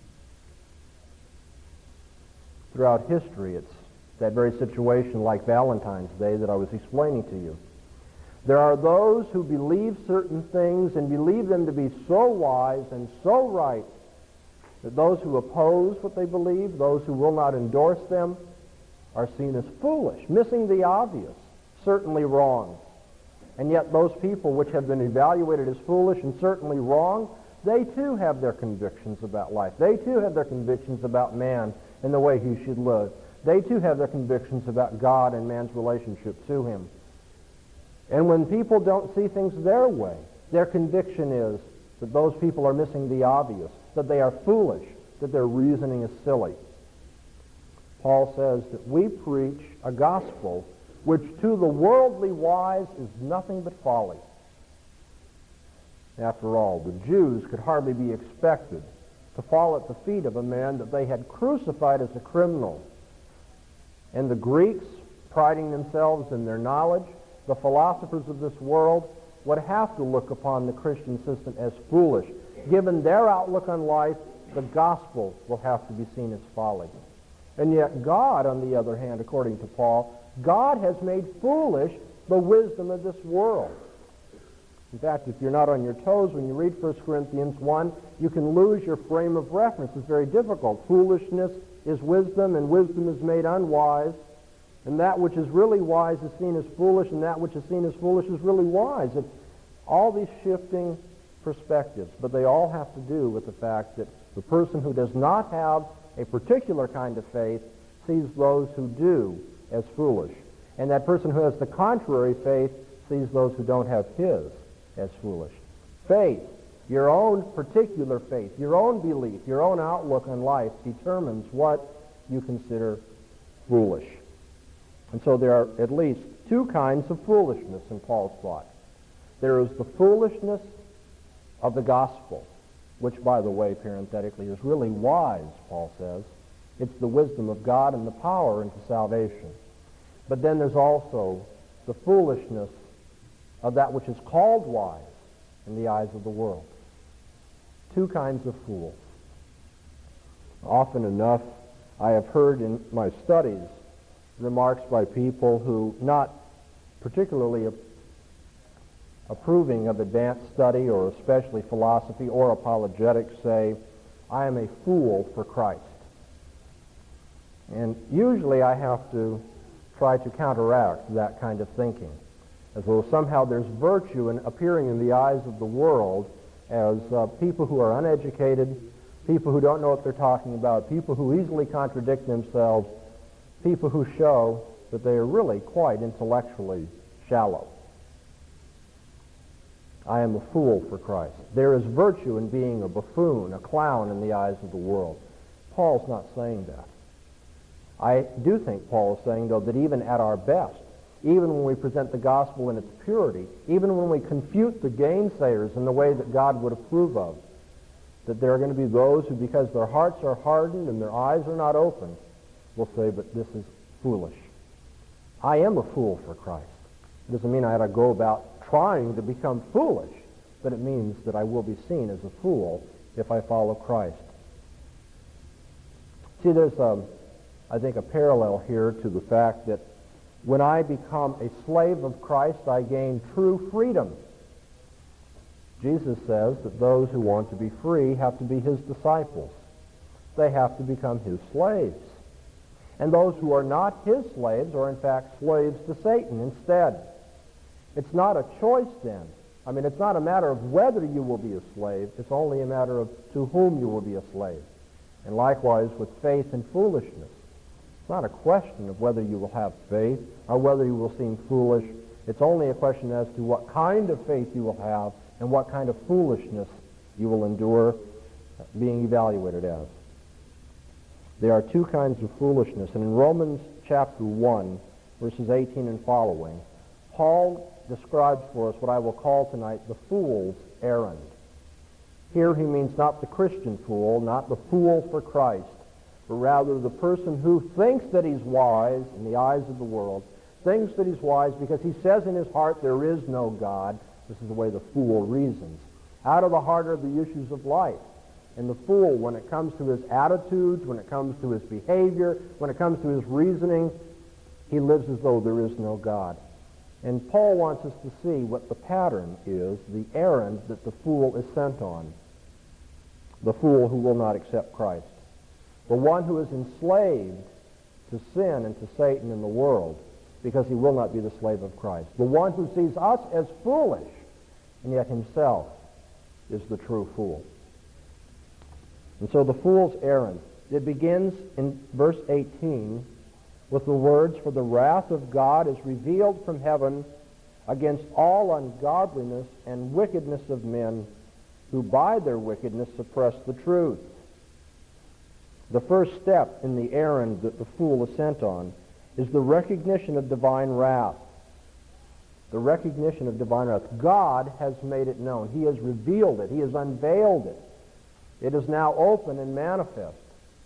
Throughout history, it's that very situation like Valentine's Day that I was explaining to you. There are those who believe certain things and believe them to be so wise and so right that those who oppose what they believe, those who will not endorse them, are seen as foolish, missing the obvious, certainly wrong. And yet those people which have been evaluated as foolish and certainly wrong, they too have their convictions about life. They too have their convictions about man and the way he should live. They too have their convictions about God and man's relationship to him. And when people don't see things their way, their conviction is that those people are missing the obvious, that they are foolish, that their reasoning is silly. Paul says that we preach a gospel which to the worldly wise is nothing but folly. After all, the Jews could hardly be expected to fall at the feet of a man that they had crucified as a criminal. And the Greeks, priding themselves in their knowledge, the philosophers of this world, would have to look upon the Christian system as foolish. Given their outlook on life, the gospel will have to be seen as folly. And yet God, on the other hand, according to Paul, God has made foolish the wisdom of this world. In fact, if you're not on your toes when you read 1 Corinthians 1, you can lose your frame of reference. It's very difficult. Foolishness is wisdom, and wisdom is made unwise. And that which is really wise is seen as foolish, and that which is seen as foolish is really wise. It's all these shifting perspectives, but they all have to do with the fact that the person who does not have a particular kind of faith sees those who do as foolish. And that person who has the contrary faith sees those who don't have his as foolish. Faith, your own particular faith, your own belief, your own outlook on life determines what you consider foolish. And so there are at least 2 kinds of foolishness in Paul's thought. There is the foolishness of the gospel, which, by the way, parenthetically, is really wise, Paul says. It's the wisdom of God and the power into salvation. But then there's also the foolishness of that which is called wise in the eyes of the world. 2 kinds of fools. Often enough, I have heard in my studies remarks by people who, not particularly approving of advanced study or especially philosophy or apologetics, say, I am a fool for Christ. And usually I have to try to counteract that kind of thinking, as though somehow there's virtue in appearing in the eyes of the world as people who are uneducated, people who don't know what they're talking about, people who easily contradict themselves, people who show that they are really quite intellectually shallow. I am a fool for Christ. There is virtue in being a buffoon, a clown in the eyes of the world. Paul's not saying that. I do think Paul is saying, though, that even at our best, even when we present the gospel in its purity, even when we confute the gainsayers in the way that God would approve of, that there are going to be those who, because their hearts are hardened and their eyes are not opened, will say, but this is foolish. I am a fool for Christ. It doesn't mean I ought to go about trying to become foolish, but it means that I will be seen as a fool if I follow Christ. See, there's, I think, a parallel here to the fact that when I become a slave of Christ, I gain true freedom. Jesus says that those who want to be free have to be his disciples. They have to become his slaves. And those who are not his slaves are in fact slaves to Satan instead. It's not a choice then. I mean, it's not a matter of whether you will be a slave. It's only a matter of to whom you will be a slave. And likewise with faith and foolishness. It's not a question of whether you will have faith or whether you will seem foolish. It's only a question as to what kind of faith you will have and what kind of foolishness you will endure being evaluated as. There are two kinds of foolishness. And in Romans chapter 1, verses 18 and following, Paul describes for us what I will call tonight the fool's errand. Here he means not the Christian fool, not the fool for Christ, but rather the person who thinks that he's wise in the eyes of the world, thinks that he's wise because he says in his heart there is no God. This is the way the fool reasons. Out of the heart are the issues of life. And the fool, when it comes to his attitudes, when it comes to his behavior, when it comes to his reasoning, he lives as though there is no God. And Paul wants us to see what the pattern is, the errand that the fool is sent on. The fool who will not accept Christ. The one who is enslaved to sin and to Satan in the world because he will not be the slave of Christ. The one who sees us as foolish and yet himself is the true fool. And so the fool's errand, it begins in verse 18 with the words, "For the wrath of God is revealed from heaven against all ungodliness and wickedness of men who by their wickedness suppress the truth." The first step in the errand that the fool is sent on is the recognition of divine wrath. The recognition of divine wrath. God has made it known. He has revealed it. He has unveiled it. It is now open and manifest,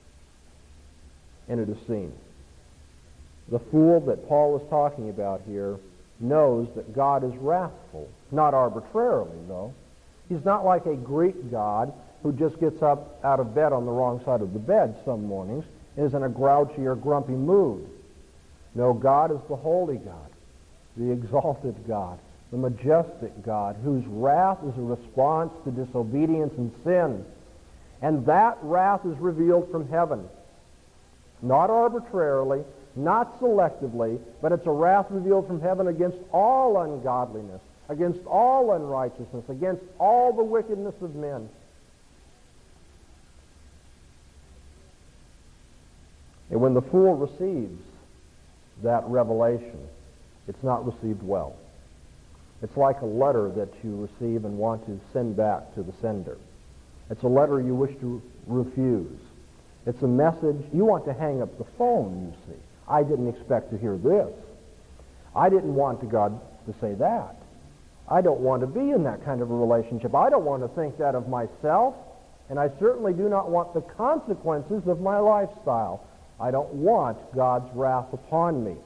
and it is seen. The fool that Paul is talking about here knows that God is wrathful, not arbitrarily, though. He's not like a Greek god who just gets up out of bed on the wrong side of the bed some mornings and is in a grouchy or grumpy mood. No, God is the holy God, the exalted God, the majestic God, whose wrath is a response to disobedience and sin. And that wrath is revealed from heaven, not arbitrarily, not selectively, but it's a wrath revealed from heaven against all ungodliness, against all unrighteousness, against all the wickedness of men. And when the fool receives that revelation, it's not received well. It's like a letter that you receive and want to send back to the sender. It's a letter you wish to refuse. It's a message you want to hang up the phone, you see. I didn't expect to hear this. I didn't want God to say that. I don't want to be in that kind of a relationship. I don't want to think that of myself, and I certainly do not want the consequences of my lifestyle. I don't want God's wrath upon me.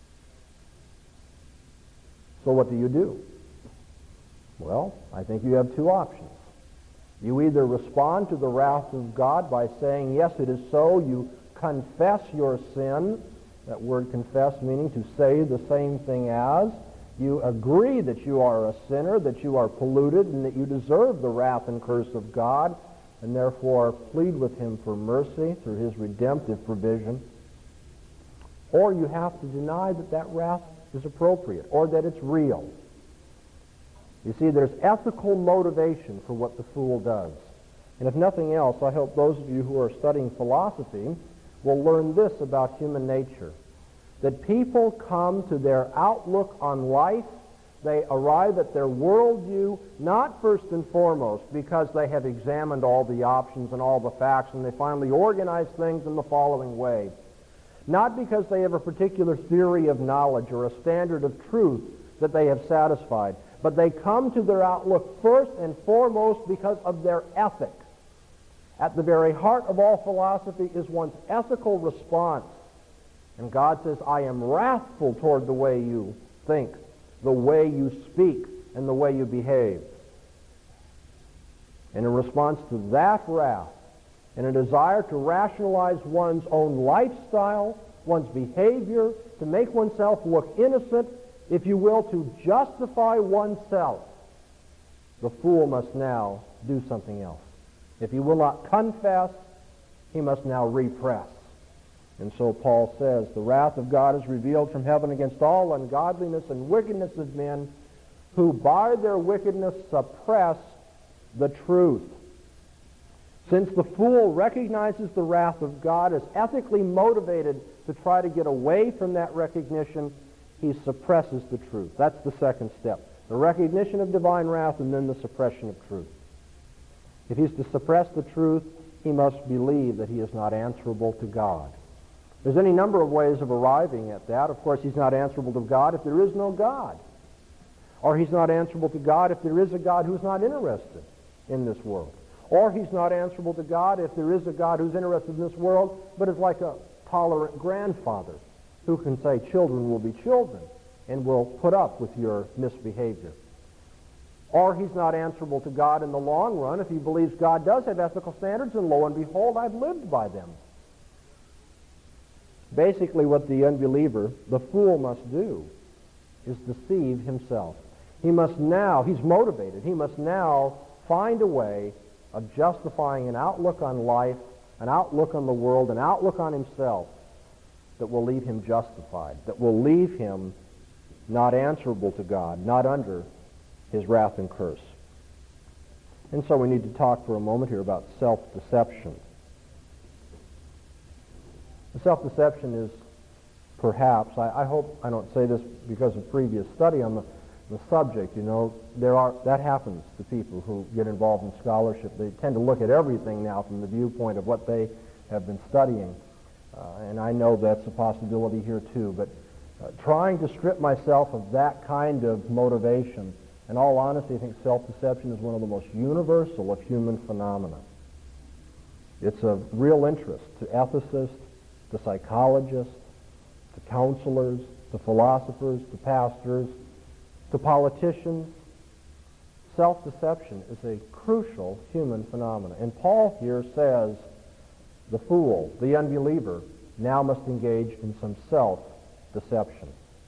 So what do? Well, I think you have two options. You either respond to the wrath of God by saying, yes, it is so. You confess your sin. That word confess meaning to say the same thing as. You agree that you are a sinner, that you are polluted, and that you deserve the wrath and curse of God, and therefore plead with him for mercy through his redemptive provision. Or you have to deny that that wrath is appropriate, or that it's real. You see, there's ethical motivation for what the fool does. And if nothing else, I hope those of you who are studying philosophy will learn this about human nature. That people come to their outlook on life, they arrive at their worldview, not first and foremost because they have examined all the options and all the facts and they finally organize things in the following way. Not because they have a particular theory of knowledge or a standard of truth that they have satisfied, but they come to their outlook first and foremost because of their ethic. At the very heart of all philosophy is one's ethical response. And God says, I am wrathful toward the way you think, the way you speak, and the way you behave. And in response to that wrath, and a desire to rationalize one's own lifestyle, one's behavior, to make oneself look innocent, if you will, to justify oneself, the fool must now do something else. If he will not confess, he must now repress. And so Paul says, the wrath of God is revealed from heaven against all ungodliness and wickedness of men who by their wickedness suppress the truth. Since the fool recognizes the wrath of God, is ethically motivated to try to get away from that recognition, he suppresses the truth. That's the second step. The recognition of divine wrath and then the suppression of truth. If he's to suppress the truth, he must believe that he is not answerable to God. There's any number of ways of arriving at that. Of course, he's not answerable to God if there is no God. Or he's not answerable to God if there is a God who's not interested in this world. Or he's not answerable to God if there is a God who's interested in this world, but is like a tolerant grandfather who can say children will be children and will put up with your misbehavior. Or he's not answerable to God in the long run if he believes God does have ethical standards, and lo and behold, I've lived by them. Basically, what the unbeliever, the fool, must do is deceive himself. He's motivated. He must now find a way of justifying an outlook on life, an outlook on the world, an outlook on himself that will leave him justified, that will leave him not answerable to God, not under his wrath and curse. And so we need to talk for a moment here about self-deception. Self-deception is perhaps, I hope I don't say this because of previous study on the subject, that happens to people who get involved in scholarship. They tend to look at everything now from the viewpoint of what they have been studying. And I know that's a possibility here too, but trying to strip myself of that kind of motivation, in all honesty, I think self-deception is one of the most universal of human phenomena. It's of real interest to ethicists, to psychologists, to counselors, to philosophers, to pastors, to politicians. Self-deception is a crucial human phenomenon. And Paul here says the fool, the unbeliever, now must engage in some self-deception.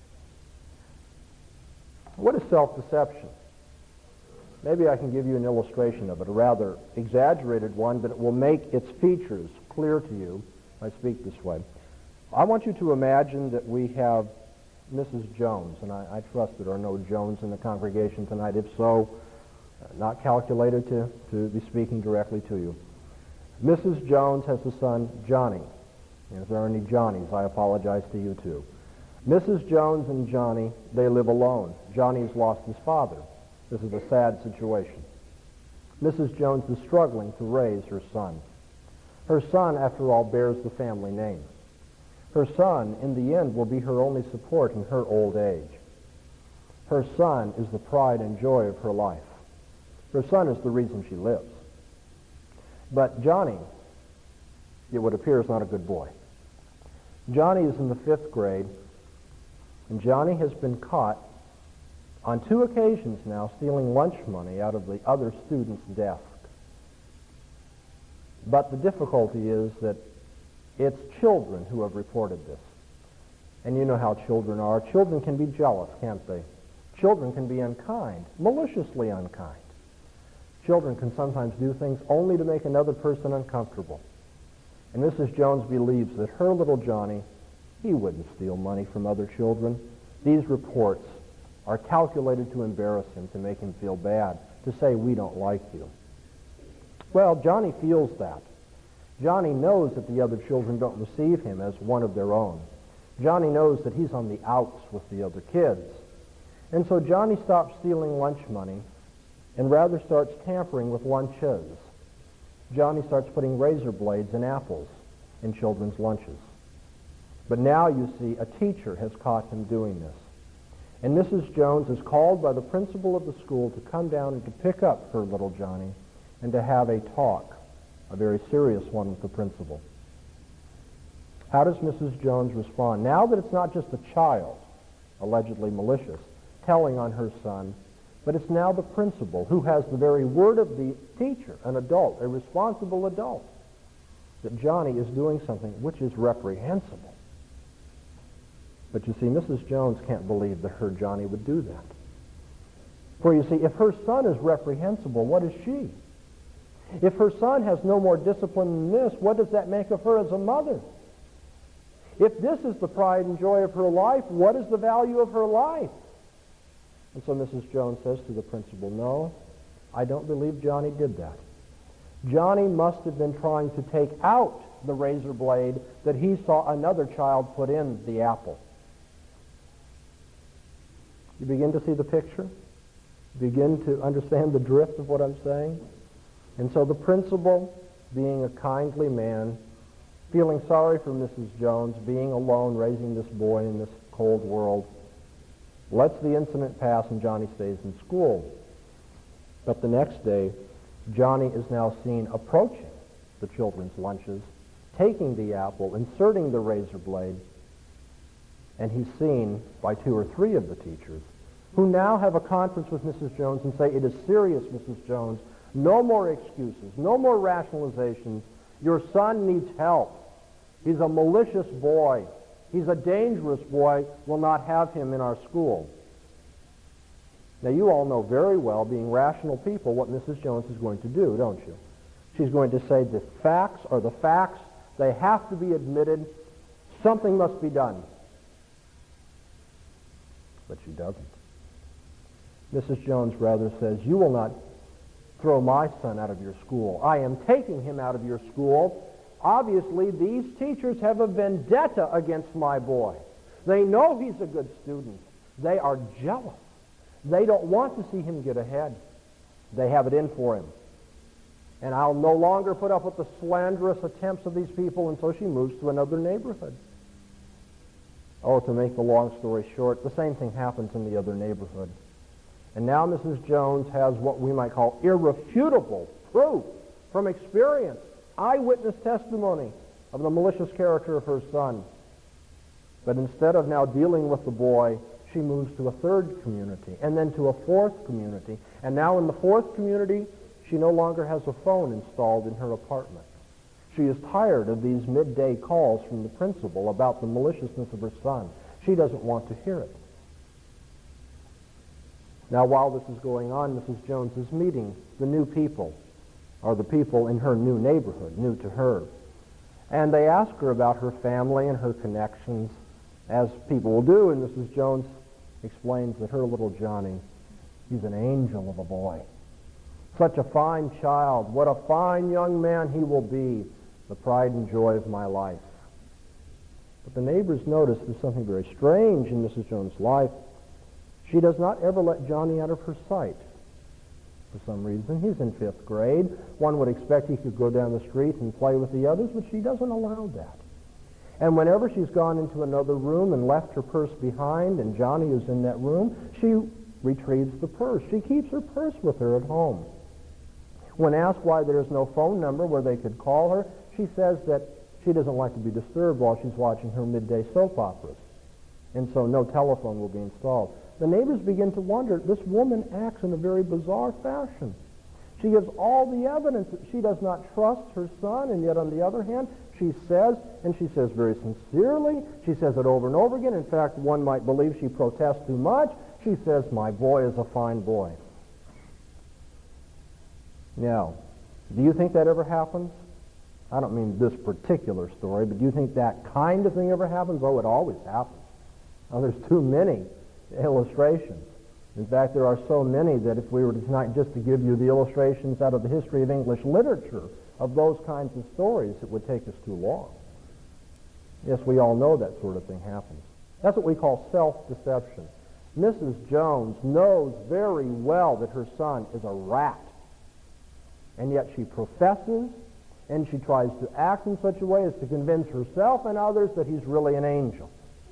What is self-deception? Maybe I can give you an illustration of it, a rather exaggerated one, but it will make its features clear to you if I speak this way. I want you to imagine that we have Mrs. Jones, and I trust there are no Jones in the congregation tonight. If so, not calculated to be speaking directly to you. Mrs. Jones has a son, Johnny. And if there are any Johnnies, I apologize to you too. Mrs. Jones and Johnny, they live alone. Johnny has lost his father. This is a sad situation. Mrs. Jones is struggling to raise her son. Her son, after all, bears the family name. Her son, in the end, will be her only support in her old age. Her son is the pride and joy of her life. Her son is the reason she lives. But Johnny, it would appear, is not a good boy. Johnny is in the 5th grade, and Johnny has been caught on 2 occasions now stealing lunch money out of the other student's desk. But the difficulty is that it's children who have reported this. And you know how children are. Children can be jealous, can't they? Children can be unkind, maliciously unkind. Children can sometimes do things only to make another person uncomfortable. And Mrs. Jones believes that her little Johnny, he wouldn't steal money from other children. These reports are calculated to embarrass him, to make him feel bad, to say, we don't like you. Well, Johnny feels that. Johnny knows that the other children don't receive him as one of their own. Johnny knows that he's on the outs with the other kids. And so Johnny stops stealing lunch money and rather starts tampering with lunches. Johnny starts putting razor blades and apples in children's lunches. But now you see a teacher has caught him doing this. And Mrs. Jones is called by the principal of the school to come down and to pick up her little Johnny and to have a talk, a very serious one, with the principal. How does Mrs. Jones respond? Now that it's not just a child, allegedly malicious, telling on her son, but it's now the principal who has the very word of the teacher, an adult, a responsible adult, that Johnny is doing something which is reprehensible. But you see, Mrs. Jones can't believe that her Johnny would do that. For you see, if her son is reprehensible, what is she? If her son has no more discipline than this, what does that make of her as a mother? If this is the pride and joy of her life, what is the value of her life? And so Mrs. Jones says to the principal, no, I don't believe Johnny did that. Johnny must have been trying to take out the razor blade that he saw another child put in the apple. You begin to see the picture? Begin to understand the drift of what I'm saying? And so the principal, being a kindly man, feeling sorry for Mrs. Jones, being alone, raising this boy in this cold world, lets the incident pass and Johnny stays in school. But the next day, Johnny is now seen approaching the children's lunches, taking the apple, inserting the razor blade, and he's seen by 2 or 3 of the teachers, who now have a conference with Mrs. Jones and say, it is serious, Mrs. Jones. No more excuses, no more rationalizations. Your son needs help. He's a malicious boy. He's a dangerous boy. We'll not have him in our school. Now, you all know very well, being rational people, what Mrs. Jones is going to do, don't you? She's going to say the facts are the facts. They have to be admitted. Something must be done. But she doesn't. Mrs. Jones rather says, you will not throw my son out of your school. I am taking him out of your school. Obviously, these teachers have a vendetta against my boy. They know he's a good student. They are jealous. They don't want to see him get ahead. They have it in for him. And I'll no longer put up with the slanderous attempts of these people, and so she moves to another neighborhood. Oh, to make the long story short, the same thing happens in the other neighborhood. And now Mrs. Jones has what we might call irrefutable proof from experience, eyewitness testimony of the malicious character of her son. But instead of now dealing with the boy, she moves to a 3rd community, and then to a 4th community. And now in the 4th community, she no longer has a phone installed in her apartment. She is tired of these midday calls from the principal about the maliciousness of her son. She doesn't want to hear it. Now, while this is going on, Mrs. Jones is meeting the new people, or the people in her new neighborhood, new to her. And they ask her about her family and her connections, as people will do, and Mrs. Jones explains that her little Johnny, he's an angel of a boy. Such a fine child. What a fine young man he will be, the pride and joy of my life. But the neighbors notice there's something very strange in Mrs. Jones' life. She does not ever let Johnny out of her sight. For some reason, he's in 5th grade. One would expect he could go down the street and play with the others, but she doesn't allow that. And whenever she's gone into another room and left her purse behind, and Johnny is in that room, she retrieves the purse. She keeps her purse with her at home. When asked why there is no phone number where they could call her, she says that she doesn't like to be disturbed while she's watching her midday soap operas. And so no telephone will be installed. The neighbors begin to wonder, this woman acts in a very bizarre fashion. She gives all the evidence that she does not trust her son, and yet on the other hand, she says, and she says very sincerely, she says it over and over again. In fact, one might believe she protests too much. She says, my boy is a fine boy. Now, do you think that ever happens? I don't mean this particular story, but do you think that kind of thing ever happens? Oh, it always happens. Oh, there's too many illustrations. In fact, there are so many that if we were tonight just to give you the illustrations out of the history of English literature of those kinds of stories, it would take us too long. Yes, we all know that sort of thing happens. That's what we call self-deception. Mrs. Jones knows very well that her son is a rat, and yet she professes and she tries to act in such a way as to convince herself and others that he's really an angel.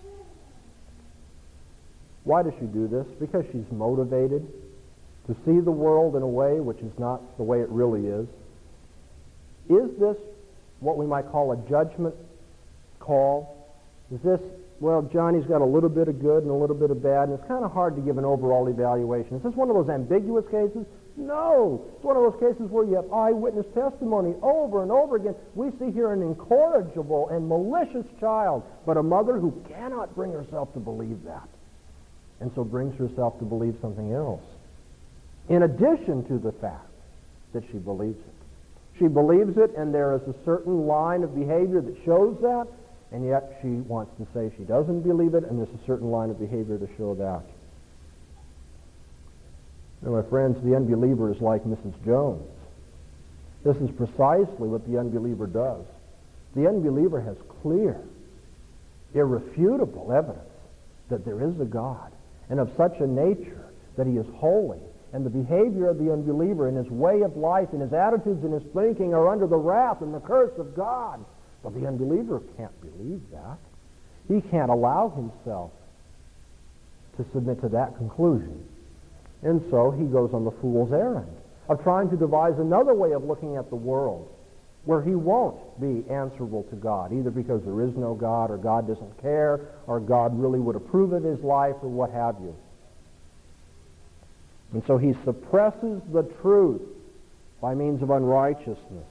Why does she do this? Because she's motivated to see the world in a way which is not the way it really is. Is this what we might call a judgment call? Is this, well, Johnny's got a little bit of good and a little bit of bad, and it's kind of hard to give an overall evaluation. Is this one of those ambiguous cases? No. It's one of those cases where you have eyewitness testimony over and over again. We see here an incorrigible and malicious child, but a mother who cannot bring herself to believe that, and so brings herself to believe something else, in addition to the fact that she believes it. She believes it, and there is a certain line of behavior that shows that, and yet she wants to say she doesn't believe it, and there's a certain line of behavior to show that. And my friends, the unbeliever is like Mrs. Jones. This is precisely what the unbeliever does. The unbeliever has clear, irrefutable evidence that there is a God, and of such a nature that he is holy. And the behavior of the unbeliever and his way of life and his attitudes and his thinking are under the wrath and the curse of God. But the unbeliever can't believe that. He can't allow himself to submit to that conclusion. And so he goes on the fool's errand of trying to devise another way of looking at the world where he won't be answerable to God, either because there is no God or God doesn't care or God really would approve of his life or what have you. And so he suppresses the truth by means of unrighteousness.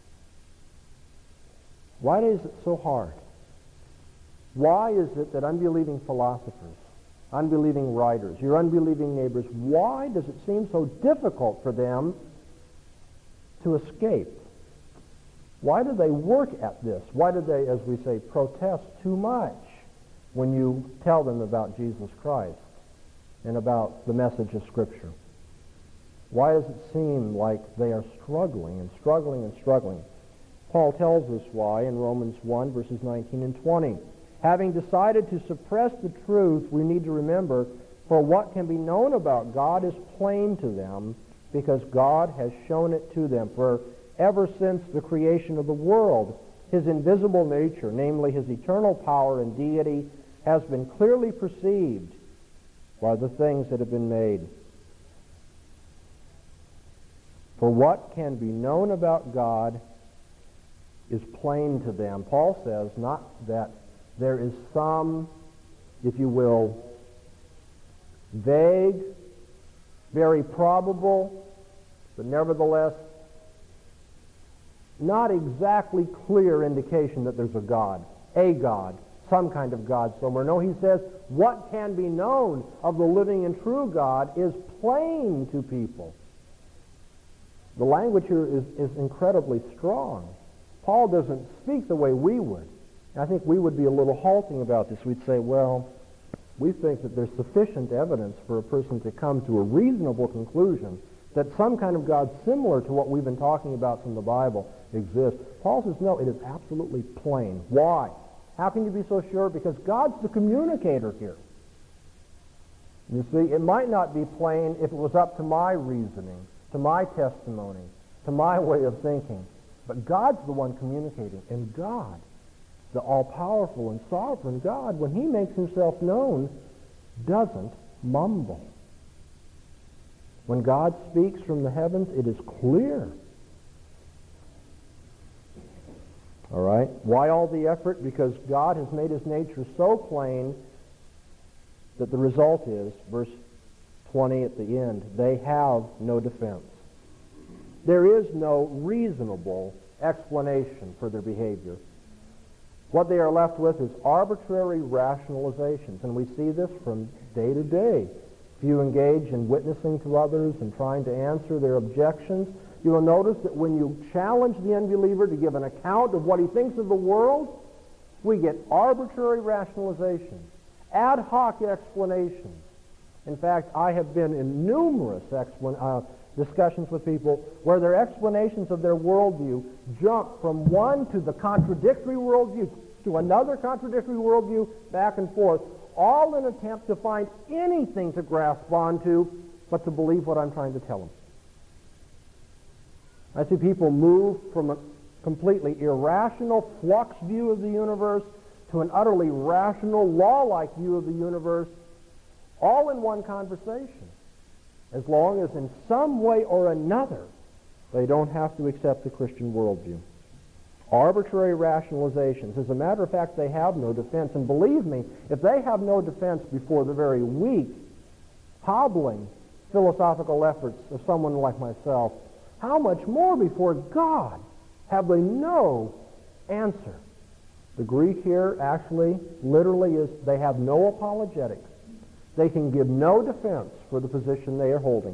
Why is it so hard? Why is it that unbelieving philosophers, unbelieving writers, your unbelieving neighbors, why does it seem so difficult for them to escape? Why do they work at this? Why do they, as we say, protest too much when you tell them about Jesus Christ and about the message of Scripture? Why does it seem like they are struggling and struggling and struggling? Paul tells us why in Romans 1, verses 19 and 20. Having decided to suppress the truth, we need to remember, for what can be known about God is plain to them, because God has shown it to them. For ever since the creation of the world, his invisible nature, namely his eternal power and deity, has been clearly perceived by the things that have been made. For what can be known about God is plain to them. Paul says not that there is some, if you will, vague, very probable, but nevertheless not exactly clear indication that there's a God, some kind of God somewhere. No, he says what can be known of the living and true God is plain to people. The language here is incredibly strong. Paul doesn't speak the way we would. I think we would be a little halting about this. We'd say, well, we think that there's sufficient evidence for a person to come to a reasonable conclusion that some kind of God similar to what we've been talking about from the Bible exists. Paul says, no, it is absolutely plain. Why? How can you be so sure? Because God's the communicator here. You see, it might not be plain if it was up to my reasoning, to my testimony, to my way of thinking. But God's the one communicating. And God, the all-powerful and sovereign God, when he makes himself known, doesn't mumble. When God speaks from the heavens, it is clear. All right? Why all the effort? Because God has made his nature so plain that the result is, verse 20 at the end, they have no defense. There is no reasonable explanation for their behavior. What they are left with is arbitrary rationalizations, and we see this from day to day. If you engage in witnessing to others and trying to answer their objections, you will notice that when you challenge the unbeliever to give an account of what he thinks of the world, we get arbitrary rationalizations, ad hoc explanations. In fact, I have been in numerous discussions with people where their explanations of their worldview jump from one to the contradictory worldview to another contradictory worldview, back and forth, all in an attempt to find anything to grasp onto but to believe what I'm trying to tell them. I see people move from a completely irrational flux view of the universe to an utterly rational, law-like view of the universe, all in one conversation, as long as in some way or another they don't have to accept the Christian worldview. Arbitrary rationalizations. As a matter of fact, they have no defense. And believe me, if they have no defense before the very weak, hobbling philosophical efforts of someone like myself, how much more before God have they no answer? The Greek here actually literally is they have no apologetics. They can give no defense for the position they are holding.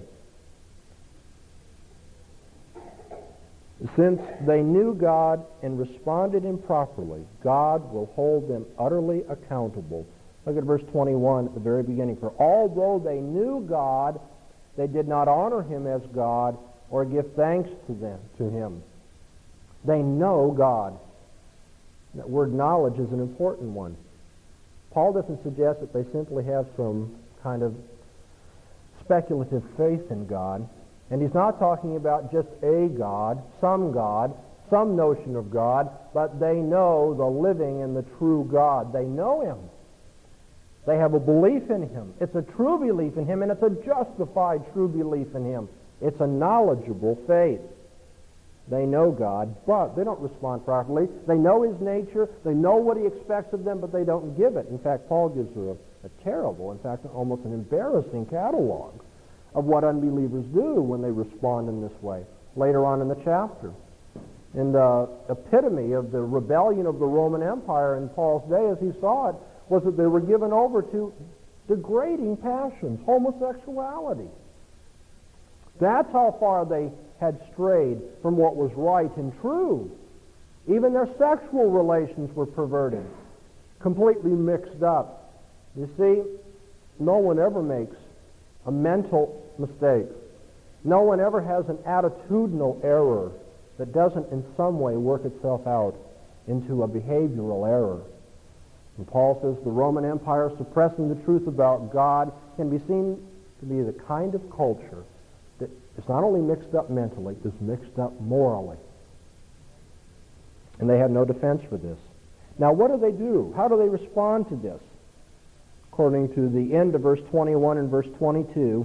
Since they knew God and responded improperly, God will hold them utterly accountable. Look at verse 21 at the very beginning. For although they knew God They did not honor him as God or give thanks to him. They know God. That word knowledge is an important one. Paul doesn't suggest that they simply have some kind of speculative faith in God. And he's not talking about just a God, some notion of God, but they know the living and the true God. They know him. They have a belief in him. It's a true belief in him, and it's a justified true belief in him. It's a knowledgeable faith. They know God, but they don't respond properly. They know his nature. They know what he expects of them, but they don't give it. In fact, Paul gives a terrible, in fact, almost an embarrassing catalog of what unbelievers do when they respond in this way later on in the chapter. And the epitome of the rebellion of the Roman Empire in Paul's day, as he saw it, was that they were given over to degrading passions, homosexuality. That's how far they had strayed from what was right and true. Even their sexual relations were perverted, completely mixed up. You see, no one ever makes a mental mistake. No one ever has an attitudinal error that doesn't in some way work itself out into a behavioral error. And Paul says the Roman Empire suppressing the truth about God can be seen to be the kind of culture that is not only mixed up mentally, it's mixed up morally. And they have no defense for this. Now what do? How do they respond to this? According to the end of verse 21 and verse 22,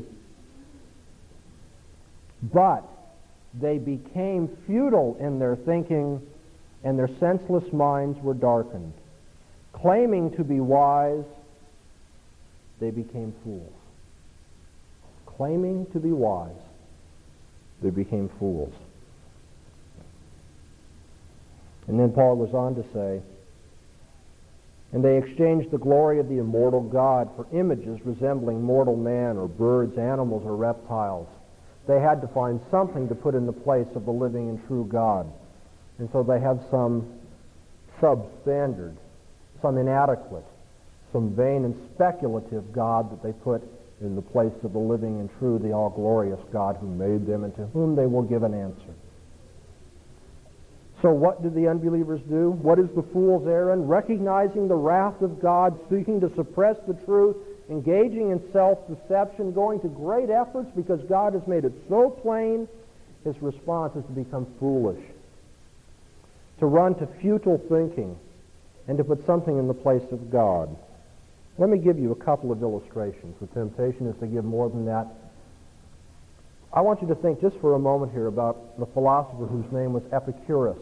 but they became futile in their thinking, and their senseless minds were darkened. Claiming to be wise, they became fools. Claiming to be wise, they became fools. And then Paul goes on to say, and they exchanged the glory of the immortal God for images resembling mortal man or birds, animals, or reptiles. They had to find something to put in the place of the living and true God. And so they have some substandard, some inadequate, some vain and speculative God that they put in the place of the living and true, the all-glorious God who made them and to whom they will give an answer. So what do the unbelievers do? What is the fool's errand? Recognizing the wrath of God, seeking to suppress the truth, engaging in self-deception, going to great efforts because God has made it so plain, his response is to become foolish, to run to futile thinking, and to put something in the place of God. Let me give you a couple of illustrations. The temptation is to give more than that. I want you to think just for a moment here about the philosopher whose name was Epicurus.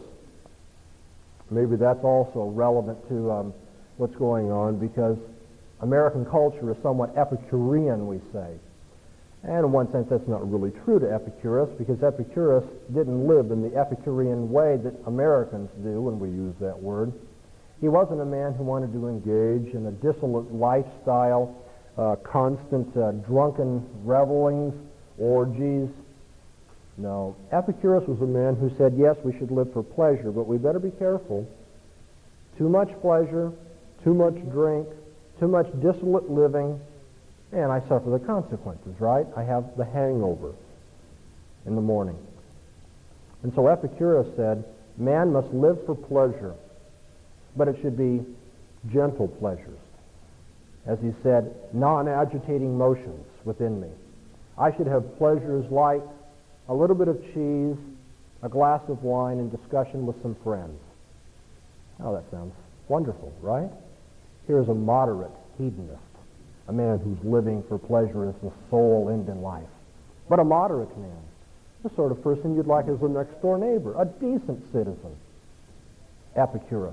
Maybe that's also relevant to what's going on, because American culture is somewhat Epicurean, we say. And in one sense, that's not really true to Epicurus, because Epicurus didn't live in the Epicurean way that Americans do when we use that word. He wasn't a man who wanted to engage in a dissolute lifestyle, constant drunken revelings, orgies. No, Epicurus was a man who said, yes, we should live for pleasure, but we better be careful. Too much pleasure, too much drink, too much dissolute living, and I suffer the consequences, right? I have the hangover in the morning. And so Epicurus said, man must live for pleasure, but it should be gentle pleasures. As he said, non-agitating motions within me. I should have pleasures like a little bit of cheese, a glass of wine, and discussion with some friends. Oh, that sounds wonderful, right? Here's a moderate hedonist, a man who's living for pleasure as the sole end in life. But a moderate man, the sort of person you'd like as a next-door neighbor, a decent citizen. Epicurus.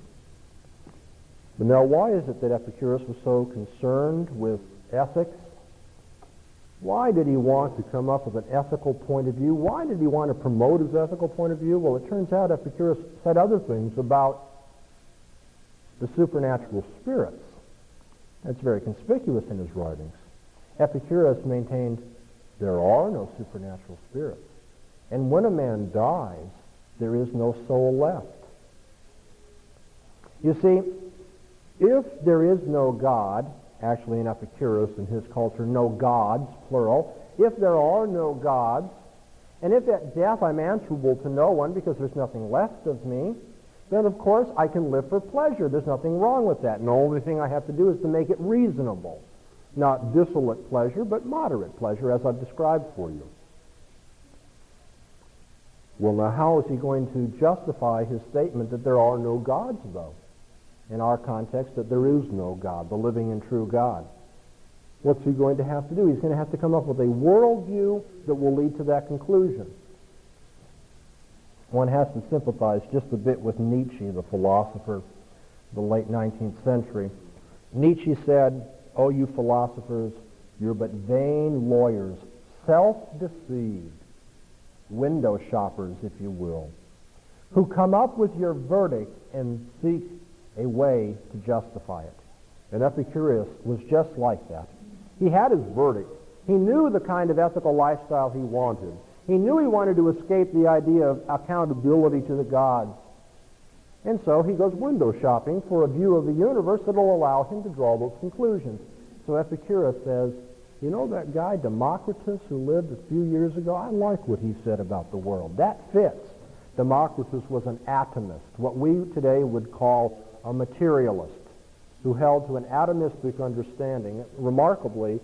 But now, why is it that Epicurus was so concerned with ethics? Why did he want to come up with an ethical point of view? Why did he want to promote his ethical point of view? Well, it turns out Epicurus said other things about the supernatural spirits. That's very conspicuous in his writings. Epicurus maintained there are no supernatural spirits. And when a man dies, there is no soul left. You see, if there is no God, actually in Epicurus and his culture, no gods, plural. If there are no gods, and if at death I'm answerable to no one because there's nothing left of me, then of course I can live for pleasure. There's nothing wrong with that. And the only thing I have to do is to make it reasonable. Not dissolute pleasure, but moderate pleasure, as I've described for you. Well, now how is he going to justify his statement that there are no gods, though? In our context, that there is no God, the living and true God. What's he going to have to do? He's going to have to come up with a worldview that will lead to that conclusion. One has to sympathize just a bit with Nietzsche, the philosopher of the late 19th century. Nietzsche said, "Oh, you philosophers, you're but vain lawyers, self-deceived, window shoppers, if you will, who come up with your verdict and seek a way to justify it." And Epicurus was just like that. He had his verdict. He knew the kind of ethical lifestyle he wanted. He knew he wanted to escape the idea of accountability to the gods. And so he goes window shopping for a view of the universe that will allow him to draw those conclusions. So Epicurus says, you know that guy Democritus who lived a few years ago? I like what he said about the world. That fits. Democritus was an atomist, what we today would call a materialist, who held to an atomistic understanding, remarkably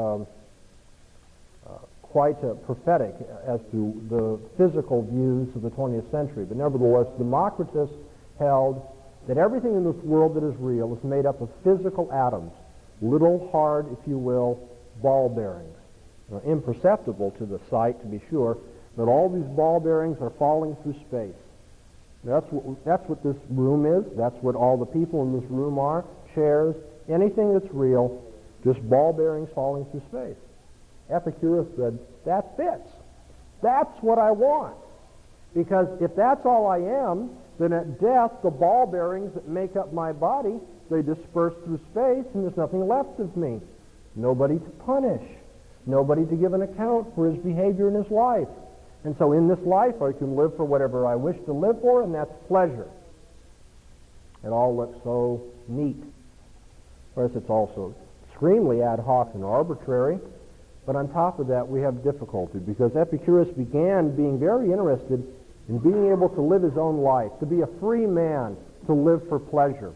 quite prophetic as to the physical views of the 20th century. But nevertheless, Democritus held that everything in this world that is real is made up of physical atoms, little, hard, if you will, ball bearings. Now, imperceptible to the sight, to be sure, but all these ball bearings are falling through space. That's what this room is. That's what all the people in this room are. Chairs, anything that's real, just ball bearings falling through space. Epicurus said, that fits. That's what I want. Because if that's all I am, then at death, the ball bearings that make up my body, they disperse through space, and there's nothing left of me. Nobody to punish. Nobody to give an account for his behavior in his life. And so in this life, I can live for whatever I wish to live for, and that's pleasure. It all looks so neat. Of course, it's also extremely ad hoc and arbitrary. But on top of that, we have difficulty, because Epicurus began being very interested in being able to live his own life, to be a free man, to live for pleasure.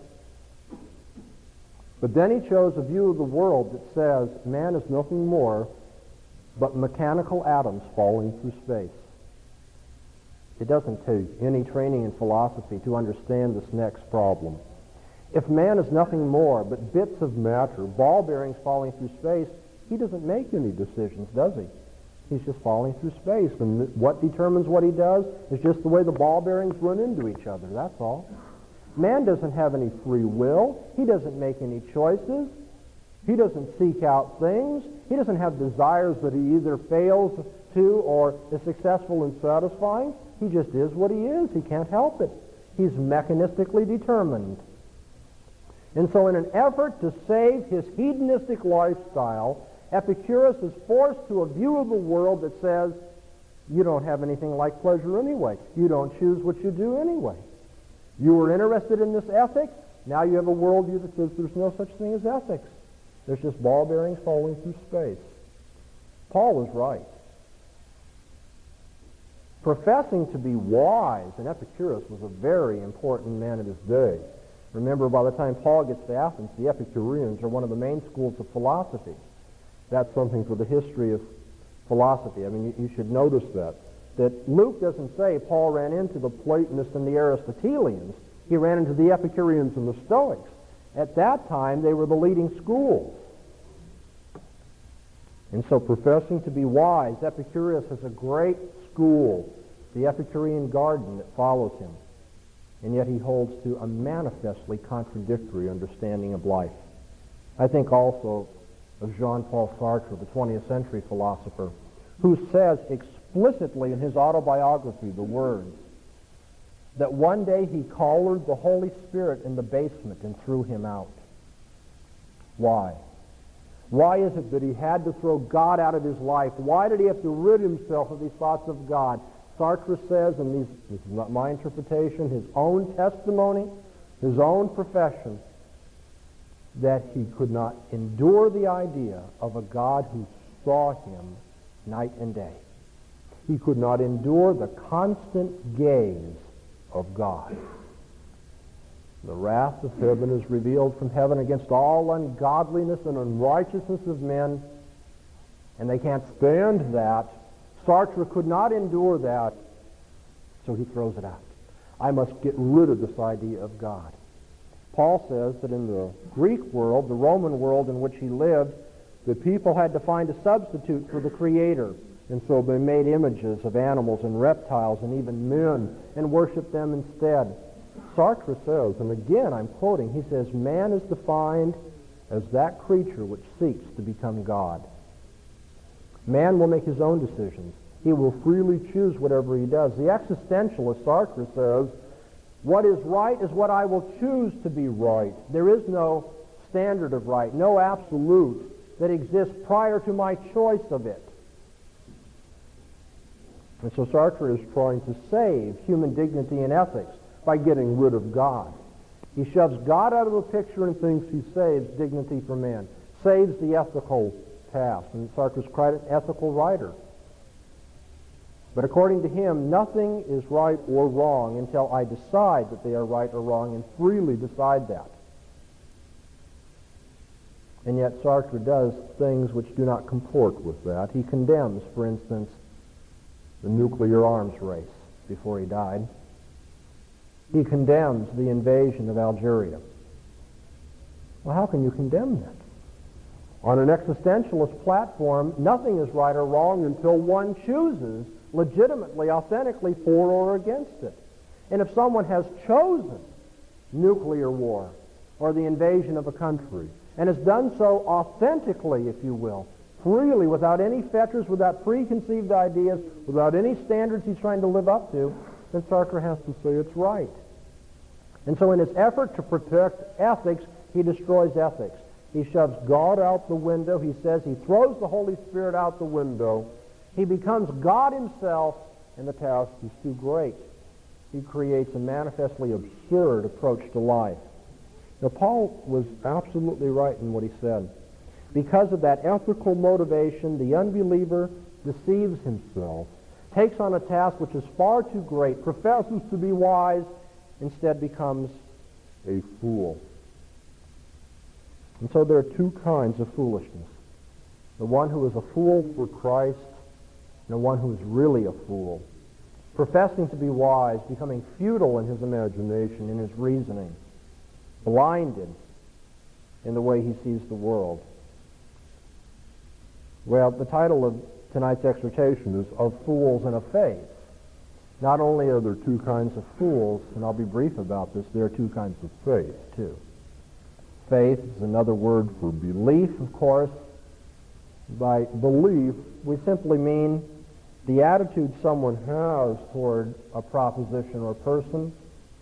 But then he chose a view of the world that says man is nothing more but mechanical atoms falling through space. It doesn't take any training in philosophy to understand this next problem. If man is nothing more but bits of matter, ball bearings falling through space, he doesn't make any decisions, does he? He's just falling through space. And what determines what he does is just the way the ball bearings run into each other, that's all. Man doesn't have any free will. He doesn't make any choices. He doesn't seek out things. He doesn't have desires that he either fails to or is successful in satisfying. He just is what he is. He can't help it. He's mechanistically determined. And so in an effort to save his hedonistic lifestyle, Epicurus is forced to a view of the world that says, you don't have anything like pleasure anyway. You don't choose what you do anyway. You were interested in this ethics. Now you have a worldview that says there's no such thing as ethics. There's just ball bearings falling through space. Paul is right. Professing to be wise, and Epicurus was a very important man of his day. Remember, by the time Paul gets to Athens, the Epicureans are one of the main schools of philosophy. That's something for the history of philosophy. I mean, you should notice that Luke doesn't say Paul ran into the Platonists and the Aristotelians. He ran into the Epicureans and the Stoics. At that time, they were the leading schools. And so, professing to be wise, Epicurus has a great school, the Epicurean garden that follows him. And yet he holds to a manifestly contradictory understanding of life. I think also of Jean-Paul Sartre, the 20th century philosopher, who says explicitly in his autobiography the words that one day he collared the Holy Spirit in the basement and threw him out. Why? Why is it that he had to throw God out of his life? Why did he have to rid himself of these thoughts of God? Sartre says, and this is not my interpretation, his own testimony, his own profession, that he could not endure the idea of a God who saw him night and day. He could not endure the constant gaze of God. The wrath of heaven is revealed from heaven against all ungodliness and unrighteousness of men, and they can't stand that. Sartre could not endure that, so he throws it out. I must get rid of this idea of God. Paul says that in the Greek world, the Roman world in which he lived, the people had to find a substitute for the Creator. And so they made images of animals and reptiles and even men and worshiped them instead. Sartre says, and again I'm quoting, he says, man is defined as that creature which seeks to become God. Man will make his own decisions. He will freely choose whatever he does. The existentialist, Sartre, says, what is right is what I will choose to be right. There is no standard of right, no absolute that exists prior to my choice of it. And so Sartre is trying to save human dignity and ethics by getting rid of God. He shoves God out of the picture and thinks he saves dignity for man, saves the ethical task. And Sartre's quite an ethical writer. But according to him, nothing is right or wrong until I decide that they are right or wrong and freely decide that. And yet Sartre does things which do not comport with that. He condemns, for instance, the nuclear arms race before he died. He condemns the invasion of Algeria. Well, how can you condemn that? On an existentialist platform, nothing is right or wrong until one chooses legitimately, authentically for or against it. And if someone has chosen nuclear war or the invasion of a country and has done so authentically, if you will, freely, without any fetters, without preconceived ideas, without any standards he's trying to live up to, then Sartre has to say it's right. And so in his effort to protect ethics, he destroys ethics. He shoves God out the window. He says he throws the Holy Spirit out the window. He becomes God himself, and the task is too great. He creates a manifestly absurd approach to life. Now, Paul was absolutely right in what he said. Because of that ethical motivation, the unbeliever deceives himself, takes on a task which is far too great, professes to be wise, instead becomes a fool. And so there are two kinds of foolishness. The one who is a fool for Christ, and the one who is really a fool. Professing to be wise, becoming futile in his imagination, in his reasoning, blinded in the way he sees the world. Well, the title of tonight's exhortation is Of Fools and of Faith. Not only are there two kinds of fools, and I'll be brief about this, there are two kinds of faith, too. Faith is another word for belief, of course. By belief, we simply mean the attitude someone has toward a proposition or person,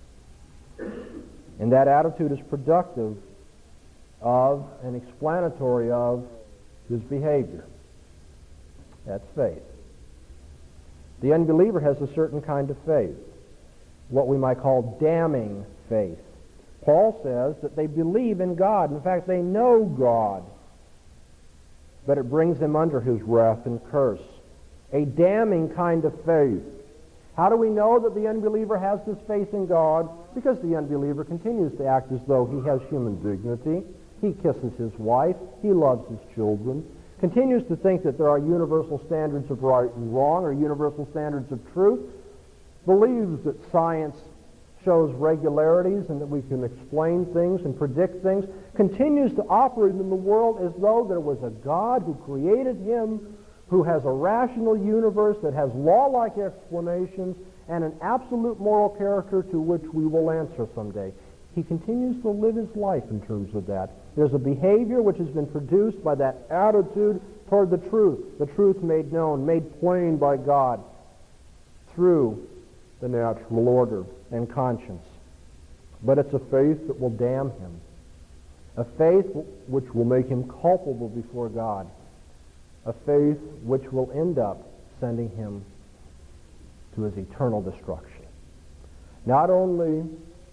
and that attitude is productive of and explanatory of his behavior. That's faith. The unbeliever has a certain kind of faith, what we might call damning faith. Paul says that they believe in God. In fact, they know God, but it brings them under his wrath and curse. A damning kind of faith. How do we know that the unbeliever has this faith in God? Because the unbeliever continues to act as though he has human dignity. He kisses his wife. He loves his children. Continues to think that there are universal standards of right and wrong or universal standards of truth. Believes that science shows regularities and that we can explain things and predict things. Continues to operate in the world as though there was a God who created him, who has a rational universe that has law-like explanations and an absolute moral character to which we will answer someday. He continues to live his life in terms of that. There's a behavior which has been produced by that attitude toward the truth made known, made plain by God through the natural order and conscience. But it's a faith that will damn him, a faith which will make him culpable before God, a faith which will end up sending him to his eternal destruction. Not only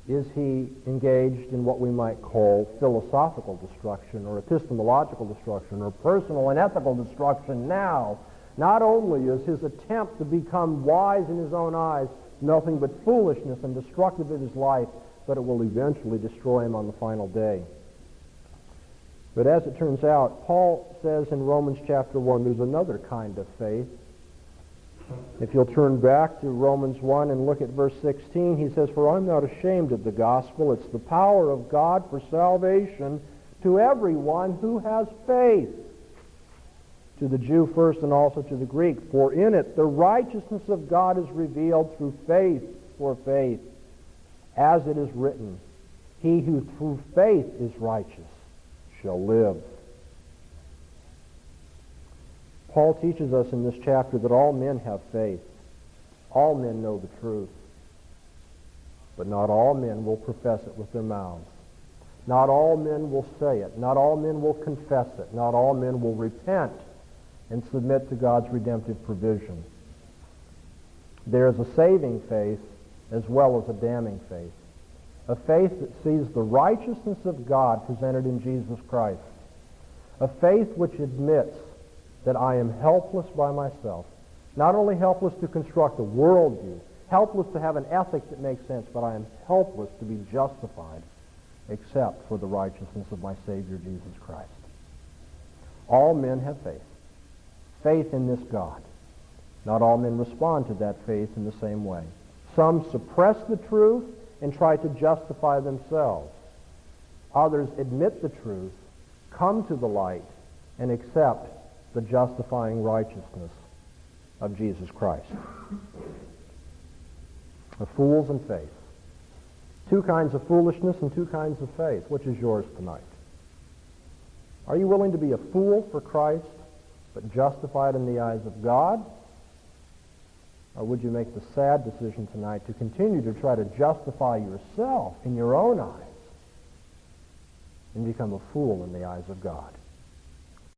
is he engaged in what we might call philosophical destruction or epistemological destruction or personal and ethical destruction now? Not only is his attempt to become wise in his own eyes nothing but foolishness and destructive of his life, but it will eventually destroy him on the final day. But as it turns out, Paul says in Romans chapter 1, there's another kind of faith. If you'll turn back to Romans 1 and look at verse 16, he says, "For I'm not ashamed of the gospel. It's the power of God for salvation to everyone who has faith, to the Jew first and also to the Greek. For in it the righteousness of God is revealed through faith for faith. As it is written, he who through faith is righteous shall live." Paul teaches us in this chapter that all men have faith. All men know the truth. But not all men will profess it with their mouths. Not all men will say it. Not all men will confess it. Not all men will repent and submit to God's redemptive provision. There is a saving faith as well as a damning faith. A faith that sees the righteousness of God presented in Jesus Christ. A faith which admits that I am helpless by myself. Not only helpless to construct a worldview, helpless to have an ethic that makes sense, but I am helpless to be justified except for the righteousness of my Savior Jesus Christ. All men have faith. Faith in this God. Not all men respond to that faith in the same way. Some suppress the truth and try to justify themselves. Others admit the truth, come to the light, and accept the justifying righteousness of Jesus Christ. The fools and faith. Two kinds of foolishness and two kinds of faith. Which is yours tonight? Are you willing to be a fool for Christ, but justified in the eyes of God? Or would you make the sad decision tonight to continue to try to justify yourself in your own eyes and become a fool in the eyes of God?